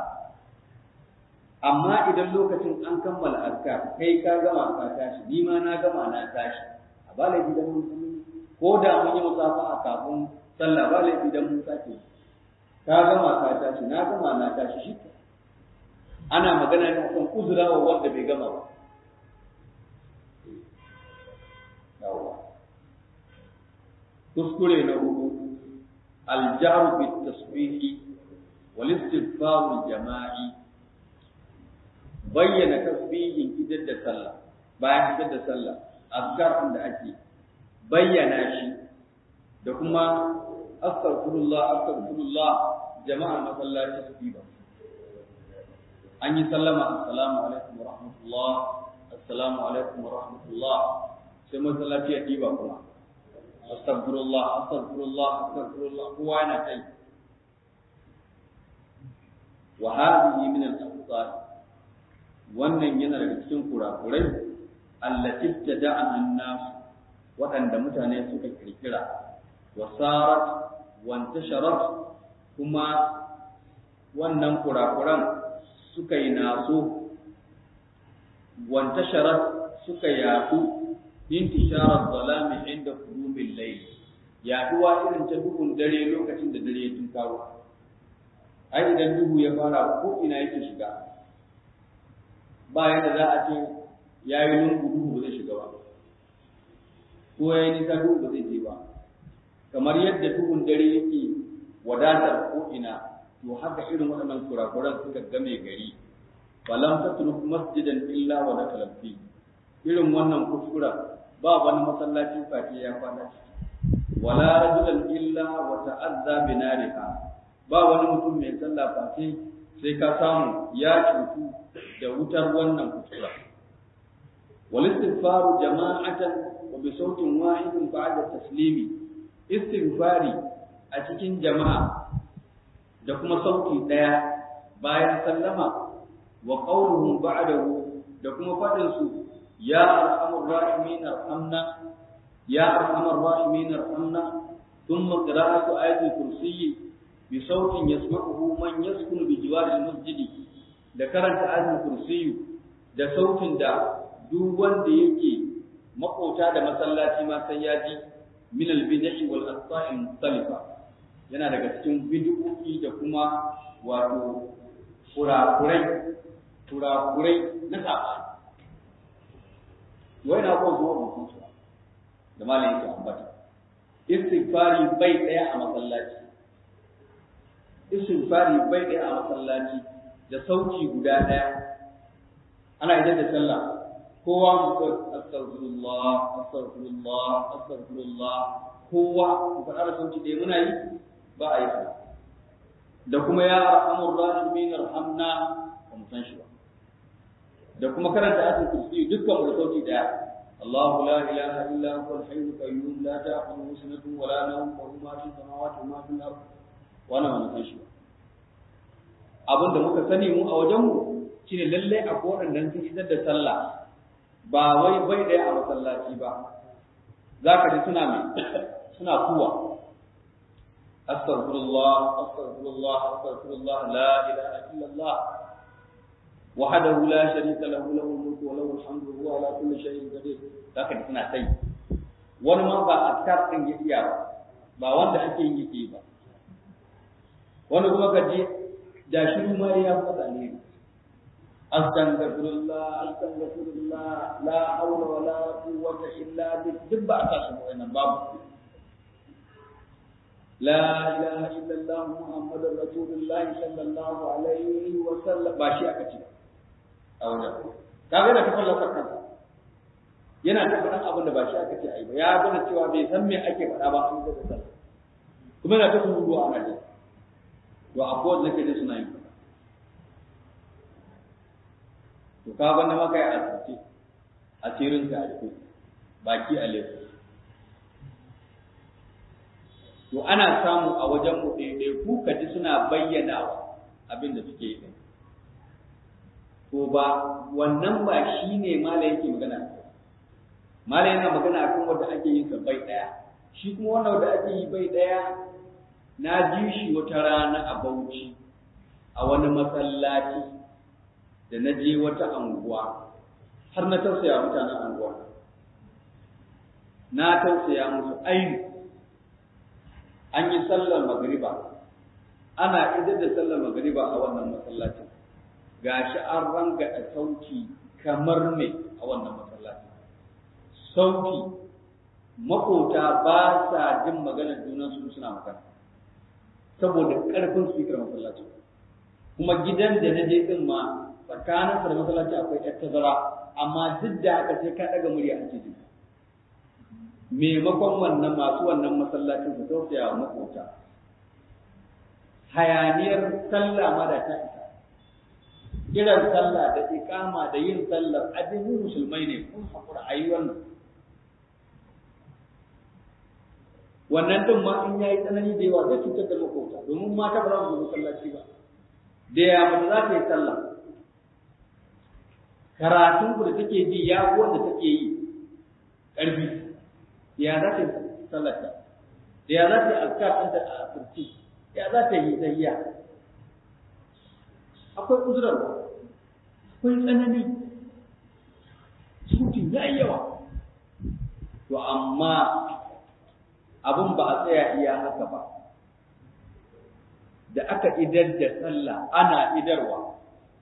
amma idan lokacin an kammala azkar kai ka gama ka tashi ni ma na gama na tashi a ba laifi dan mun ko da mun yi musafaha kafin sallah ba laifi dan mun sake ka gama ka tashi na gama na tashi shi ana magana ne akan uzura wa wanda bai gama ba yawa kuskure na hudu al-jahru bit tasbih wal istighfar jama'i bayyana tasbihin idan da sallah bayan idan da sallah azkar da ake bayyana shi da kuma astaghfirullah astaghfirullah jama'ar masallaci su ba an yi sallama assalamu alaikum wa rahmatullah assalamu alaikum wa rahmatullah sai masallaci ya diba kuma astaghfirullah astaghfirullah astaghfirullah kowa yana kai wa hadhihi min al-afdal wannan yana daga cikin kurakurai allati tada'a an-nas waɗanda mutane suka kirkira wasarat wantasharat kuma wannan kurakuran suka yi naso wantasharat suka yaku intisharat zalami inda qulubil layl yaduwa irin ta duhun dare lokacin da dare ya tunkaro ai idan duhu ya fara ko ina yake shiga ba yadda za a ce ya yi lungu duhu ba zai shiga ba ko ya yi nisa duhu ba zai je ba kamar yadda duhun dare yake wadatar ko ina to haka irin waɗannan kurakuran suka game gari falam tatruk masjidan illa wa dakala fi irin wannan kuskura ba wani masallaci face ya kwana wala rajulan illa wa ta'azza binariha ba wani mutum mai sallah face sai ka samu ya cutu da wutar wannan kuskura wal istighfaru jama'atan wa bi sautin wahidin ba'da taslimi istighfari a cikin jama'a da kuma sauti daya bayan sallama wa qawluhum ba'dahu da kuma fadin su ya arhamur rahimin arhamna ya arhamar rahimin arhamna thumma qira'atu ayatul kursiyyi bi sautin yasma'uhu man yaskunu bi jiwaril masjidi da karanta ayatul kursiyyu da sautin da duk wanda yake makota da masallaci ma sai ya ji min al-bid'i wal akhta'i mukhtalifa yana daga cikin bid'o'i da kuma wato kurakurai kurakurai na sabani wai na ko zuwa mutum su da malai yake ambata istighfari bai daya a masallaci istighfari bai daya a masallaci da sauki guda daya ana idan da sallah kowa mutum astaghfirullah astaghfirullah astaghfirullah kowa ku faɗa da sauki ɗaya muna yi ba a yi da kuma ya arhamur rahimin arhamna ba mu san shi ba da kuma karanta ayatul kursi dukkan da sauki daya Allahu la ilaha illa huwal hayyul qayyum la ta'khudhuhu sinatun wa la nawm wa lahu ma fis samawati wa ma fil ard wa la man shi abinda muka sani mu a wajen mu shine lalle a kodan sun idar da sallah ba wai bai daya a masallaci ba zaka ji suna mai suna kuwa astaghfirullah astaghfirullah astaghfirullah la ilaha illa Allah وحده لا شريك له له الملك وله الحمد وهو على كل شيء قدير لكن suna sai wani ma ba askar din ya iya ba wanda ake yin yake ba wani kuma kaje da shiru ma ya fada ne astaghfirullah astaghfirullah la hawla wala quwwata illa billah dibba aka shi wannan babu la ilaha illallah muhammadur rasulullah sallallahu alaihi wa sallam ba shi aka ce a wajen kaga da kafin lafar kansa yana ta faɗan abin da ba shi aka ce ai ba ya gane cewa bai san me ake faɗa ba an da sallah kuma yana ta rubuwa a nan to akwai wanda nake da suna yin to ka ga na maka ya asirce asirin ka a rufe baki a lefu to ana samu a wajen mu ɗaiɗai ku kaji suna bayyana abin da suke yi to ba wannan ba shi ne mala yake magana mala yana magana akan wanda ake yin sa bai daya shi kuma wannan wanda ake yi bai daya na ji shi wata rana a Bauchi a wani masallaci da na je wata anguwa har na tausaya mutanen anguwa na tausaya musu aini an yi sallar magriba ana idar da sallar magriba a wannan masallacin gashi an ranga a sauti kamar ne a wannan masallaci sauti makota ba sa jin maganar junan su suna magana saboda karfin speaker masallaci kuma gidan da na je din ma tsakanin da masallaci akwai yar tazara amma duk da haka sai ka daga murya a cikin maimakon wannan masu wannan masallacin su tausaya wa makota hayaniyar sallah ma da ta isa kiran sallah da iqama da yin sallar addinin musulmai ne kun hakura ayi wannan wannan din ma in yayi tsanani da yawa zai cutar da makota domin mata ba za su zo sallaci ba da ya ba za ta yi sallah karatun ku da take ji ya wanda take yi karfi ya za ta yi sallar ta da ya za ta yi azkar ɗinta a asirci ya za ta yi zayya akwai uzurar akwai tsanani sutin ya yi yawa to amma abin ba a tsaya iya haka ba da aka idar da sallah ana idarwa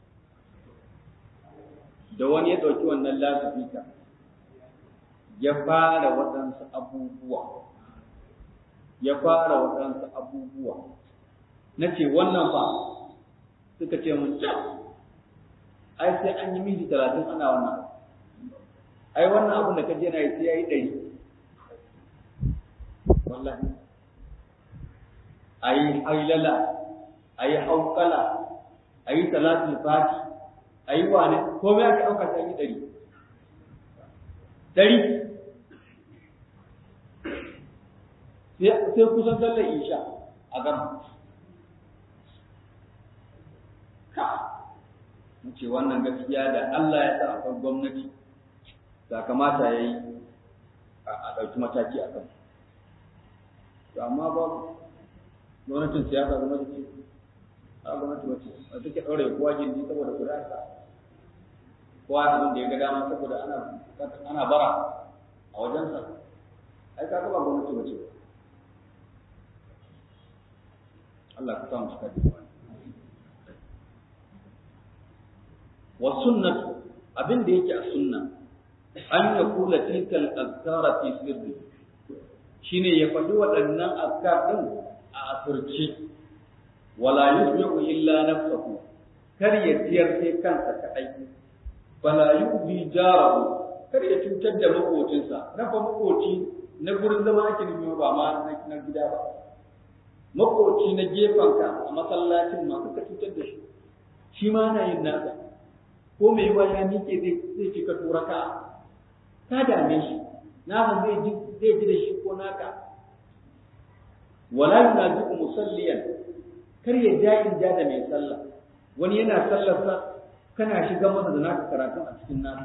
da wani ya ɗauki wannan lasifika ya fara waɗansu abubuwa ya fara waɗansu abubuwa na ce wannan ba suka ce mun can ai sai an yi minti talatin ana wannan ai wannan abin da ka je na yi sai ya yi ɗari wallahi a yi hailala a yi haukala a yi talatin fati a yi wane komai aka ɗauka sai yi ɗari ɗari sai kusan sallar isha a gama ka ce wannan gaskiya da Allah ya sa akwai gwamnati da kamata ya yi a ɗauki mataki a kan amma ba gwamnatin siyasa gwamnati ce a gwamnati wace a take ɗaure kowa gindi saboda kudansa kowa abin da ya ga dama saboda ana ana bara a wajensa ai ka ba gwamnati bace Allah ka samu cika da wa sunnatu abin da yake a sunna an ya kula tilkal azkara fi sirri shine ya faɗi waɗannan azkar din a asirce wala yusbihu illa nafsuhu kar ya tiyar sai kansa kadai wala yubi jarahu kar ya cutar da makocinsa na fa makoci na gurin zama ake nufi ba ma na gida ba makoci na gefanka a masallacin ma kuka cutar da shi shi ma na yin nasa ko mai yiwa ya miƙe zai zai cika turaka ka dame shi na zai ji zai ji da shi ko naka wala yunajiku musalliyan kar ya ja in ja da mai sallah wani yana sallarsa kana shiga masa da naka karatun a cikin nasa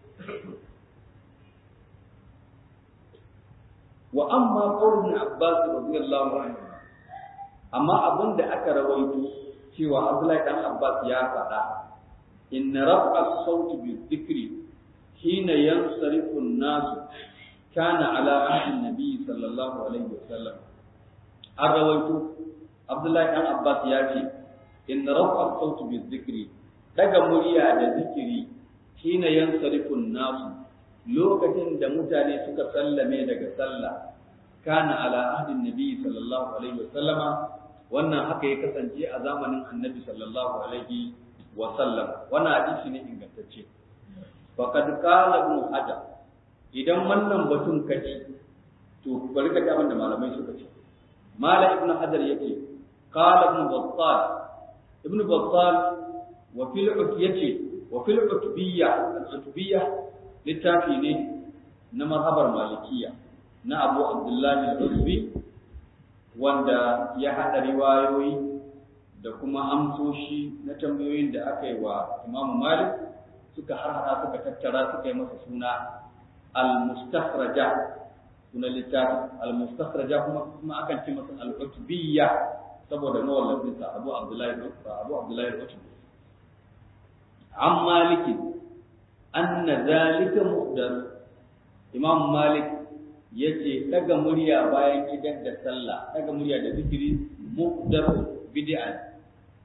wa amma qawlun Abbas radiyallahu anhu amma abinda aka rawaito cewa Abdullahi dan Abbas ya faɗa inna raf'a as-sawti bi-dhikri hina yansarifu an-nas kana ala ahdi an-nabi sallallahu alaihi wasallam an rawaito Abdullahi dan Abbas ya ce inna raf'a as-sawti bi-dhikri daga murya da zikiri hina yansarifu an-nas lokacin da mutane suka sallame daga sallah kana ala ahdin nabi sallallahu alaihi wasallama wannan haka ya kasance a zamanin annabi sallallahu alaihi wasallam wannan hadisi ne ingantacce faqad qala ibn hajar idan wannan batun kaji to bari ka ga abin da malamai suka ce mala ibn hajar yake qala ibn battal ibn battal wa fil yace wa fil utbiyya al-utbiyya littafi ne na mazhabar malikiya na abu abdullahi al-uzbi wanda ya haɗa riwayoyi da kuma amsoshi na tambayoyin da aka yi wa imam malik suka harhaɗa suka tattara suka yi masa suna al-mustakhraja suna littafi al-mustakhraja kuma kuma akan ce masa al-utbiyya saboda mawallafinsa abu abdullahi abu abdullahi al-uzbi an malikin anna zalika muhdath imam malik yace daga murya bayan idan da sallah daga murya da zikiri muhdath bid'a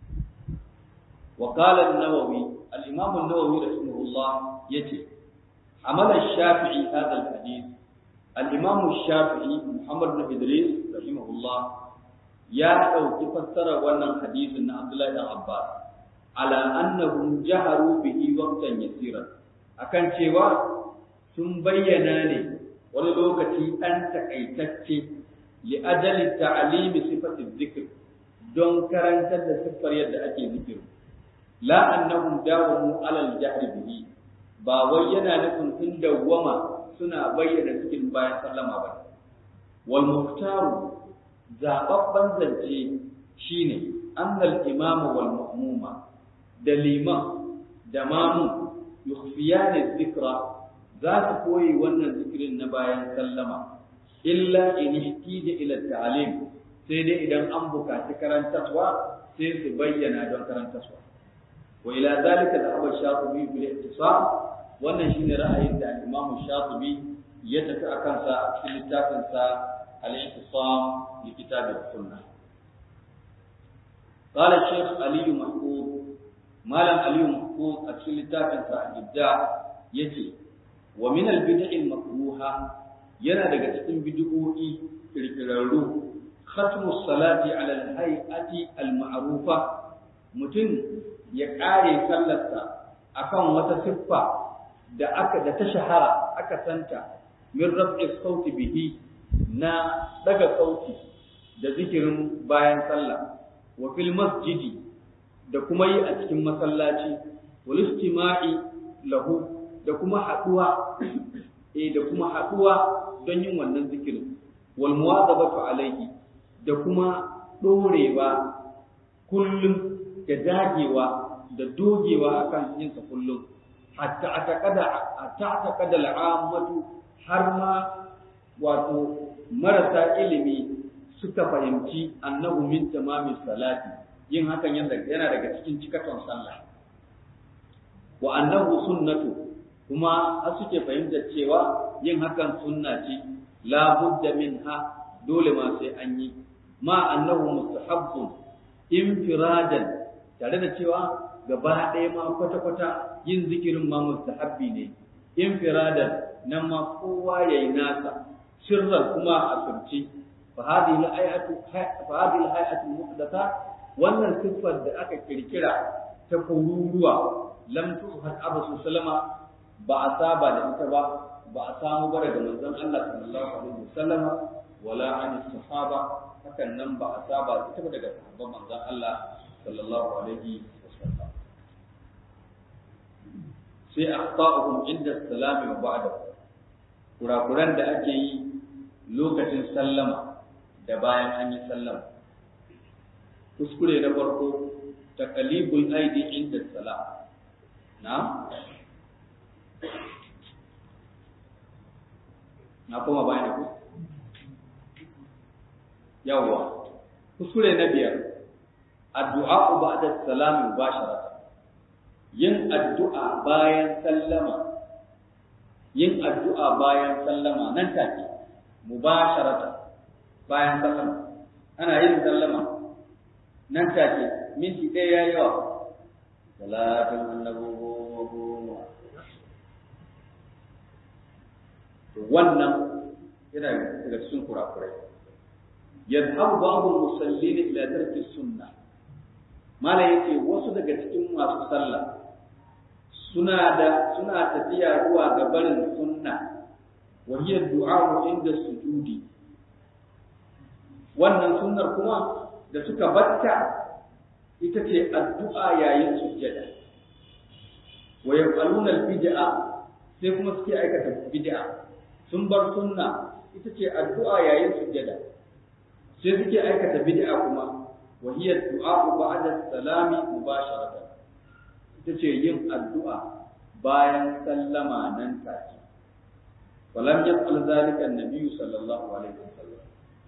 wa qala an-nawawi al-imam an-nawawi rahimahullah yace amala ash-shafi'i hadha al-hadith al-imam ash-shafi'i muhammad ibn idris rahimahullah ya dauki fassara wannan hadisin na abdullahi ibn abbas ala annahum jaharu bihi waqtan yasiran akan cewa sun bayyana ne wani lokaci ɗan takaitacce li ajali ta'limi sifati dhikr don karantar da siffar yadda ake zikiri la annahum dawamu ala al-jahr bihi ba wai yana nufin sun dawwama suna bayyana zikirin bayan sallama ba wal muhtaru zababban zance shine annal imam wal ma'muma da liman da mamu yukhfiyani dhikra za su koyi wannan zikirin na bayan sallama illa in ihtija ila ta'lim sai dai idan an buƙaci karantarwa sai su bayyana don karantarwa wa ila zalika da Abu Shatibi bil ihtisab wannan shine ra'ayin da Imam Shatibi ya tafi akan sa a cikin littafin sa al-ihtisab li kitab as-sunnah قال الشيخ علي محفوظ مالك علي محفوظ a cikin littafin sa al-ibda yace wa min al-bid'i al-makruha yana daga cikin bid'o'i kirkirarru khatmu salati ala al-hay'ati al-ma'rufa mutum ya kare sallarsa akan wata siffa da aka da ta shahara aka santa min raf'i sauti bihi na daga sauti da zikirin bayan sallah wa fil masjidi da kuma yi a cikin masallaci wal istima'i lahu da kuma haduwa eh da kuma haduwa don yin wannan zikirin wal muwadabatu alayhi da kuma dorewa kullum da dagewa da dogewa akan yin sa kullum hatta ataqada hatta ataqada al'ammatu har ma wato marasa ilimi suka fahimci annahu min tamamis salati yin hakan yana daga cikin cikaton sallah wa annahu sunnatu kuma a suke fahimtar cewa yin hakan sunna ce la budda minha dole ma sai an yi ma annahu mustahabbun infiradan tare da cewa gaba ɗaya ma kwata-kwata yin zikirin ma mustahabbi ne infiradan nan ma kowa yayi nasa sirran kuma a asirci fa hadhihi al-ayatu fa hadhihi al-hay'atu muhdatha wannan siffar da aka kirkira ta kururuwa lam tuhad abu sallama ba a saba da ita ba ba a samu ba daga manzon Allah sallallahu alaihi wasallam wala an sahaba hakan nan ba a saba da ita ba daga sahabban manzon Allah sallallahu alaihi wasallam sai akhta'uhum inda salami wa ba'da kurakuran da ake yi lokacin sallama da bayan an yi sallama kuskure na farko taqlibul aidi inda salam na na kuma bayan ku yawa kuskure na biyar addu'a ba'da salami mubasharatan yin addu'a bayan sallama yin addu'a bayan sallama nan take mubasharatan bayan sallama ana yin sallama nan take minti ɗaya ya yawa salatin annabi wannan yana daga cikin kurakurai yadhhabu ba'dhu musallin ila tarki sunnah mala yace wasu daga cikin masu sallah suna da suna tafiya zuwa ga barin sunna wa hiya du'a inda sujudi wannan sunnar kuma da suka batta ita ce addu'a yayin sujjada wa yaqaluna al-bid'a sai kuma suke aikata bid'a sun bar sunna ita ce addu'a yayin sujjada sai suke aikata bid'a kuma wa hiya du'a ba'da salami mubasharatan ita ce yin addu'a bayan sallama nan take walam yaqul zalika an-nabi sallallahu alaihi wasallam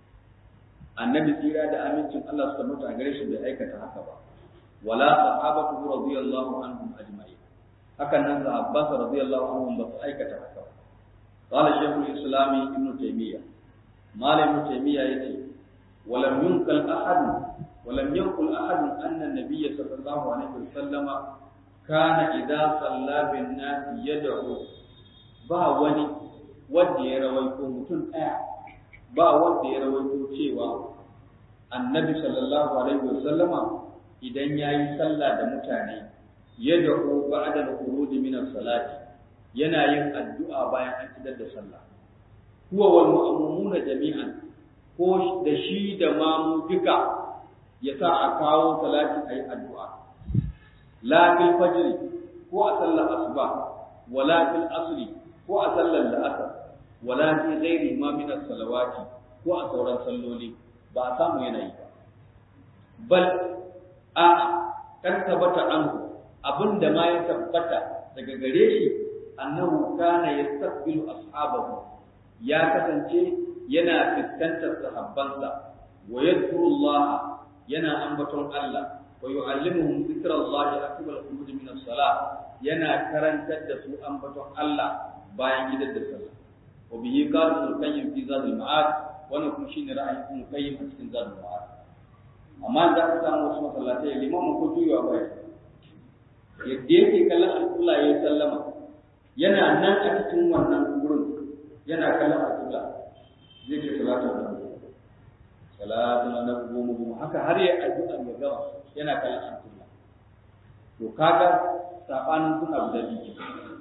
annabi tsira da amincin Allah su tabbata a gare shi bai aikata haka ba wala sahabatu radiyallahu anhum ajma'in hakan nan sahabban radiyallahu anhum ba su aikata haka ba qala shaykhul islam ibn taymiyyah malam ibn taymiyyah yace walam yunkal ahad walam yunkal ahad anna an-nabiy sallallahu alaihi wasallam kana idza salla bin nas yad'u ba wani wanda ya rawaito mutum daya ba wanda ya rawaito cewa annabi sallallahu alaihi wasallama idan yayi sallah da mutane yad'u ba'da al-khuruj min as-salati yana yin addu'a bayan an tidar da sallah huwa wal mu'minuna jami'an ko da shi da mamu duka ya sa a kawo salati ayi addu'a la fil fajr ko a sallar asuba wala fil asri ko a sallar la'asar wala fi ghairi ma min as-salawati ko a sauran salloli ba a samu yanayi ba bal a kan tabbata anhu abinda ma ya tabbata daga gare shi annahu kana yastaqbilu ashabahu ya kasance yana fuskantar sahabbansa wa yadhkurullah yana ambaton Allah wa yu'allimuhum zikrallahi akbar al-khuruj min as-salah yana karantar da su ambaton Allah bayan gidan da sallah wa bihi qala al-qayyim fi zadul ma'ad wannan kuma shine ra'ayin Ibn Qayyim a cikin zadul ma'ad amma da ka samu wasu masallatai limamin ko juya bai yadda yake kallon al-qibla ya sallama yana nan a cikin wannan gurin yana kallon al-qibla zai ce salatu annabi salatu annabi goma goma haka har ya addu'a ya gama yana kallon al-qibla to kaga sabanin suna guda biyu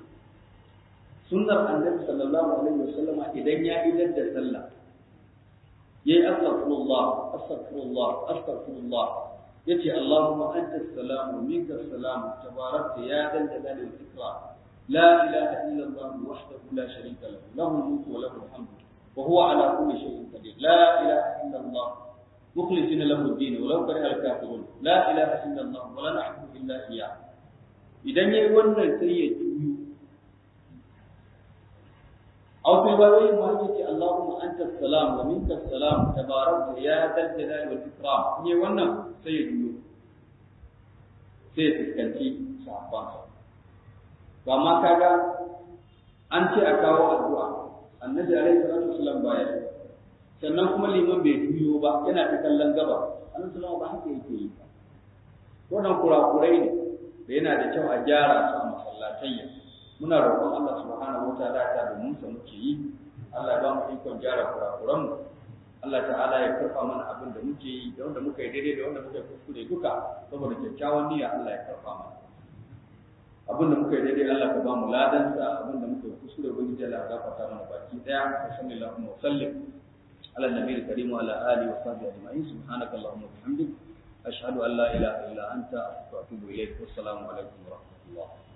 sunnar annabi sallallahu alaihi wasallama idan ya idar da sallah yayi astaghfirullah astaghfirullah astaghfirullah yace allahumma anta as-salam wa minka as-salam tabarakta ya dal jalali wal ikram la ilaha illa allah wahdahu la sharika lahu lahu al-mulku wa lahu al-hamdu wa huwa ala kulli shay'in qadir la ilaha illa allah mukhlisina lahu ad-din wa law kariha al-kafirun la ilaha illa allah wa la na'budu illa iyyah idan yayi wannan sai ya juyu أو في الواوي ما يجي اللهم أنت السلام ومنك السلام تبارك يا ذا الجلال والإكرام هي ونا سيد سيد كنتي صعبان فما كذا أنت أكاو الدعاء annabi alaihi salatu wasallam baya sannan kuma liman bai juyo ba yana ta kallon gaba annabi sallallahu ba haka yake yi wannan kurakurai ne da yana da kyau a gyara su a masallatayya muna roƙon Allah subhanahu wataala ta domin sa muke yi Allah ya ba mu ikon gyara kurakuran mu Allah ta'ala ya karfa mana abin da muke yi da wanda muka yi daidai da wanda muka kuskure duka saboda kyakkyawan niyya Allah ya karfa mana abin da muka yi daidai Allah ka ba mu ladansa abin da muka yi kuskure ubangiji Allah ya gafarta mana baki daya sallallahu alaihi wa sallam ala nabiyil karim wa ala alihi wa sahbihi ajma'in subhanaka allahumma wa bihamdik ashhadu an la ilaha illa anta astaghfiruka wa atubu ilaik wassalamu alaikum wa rahmatullah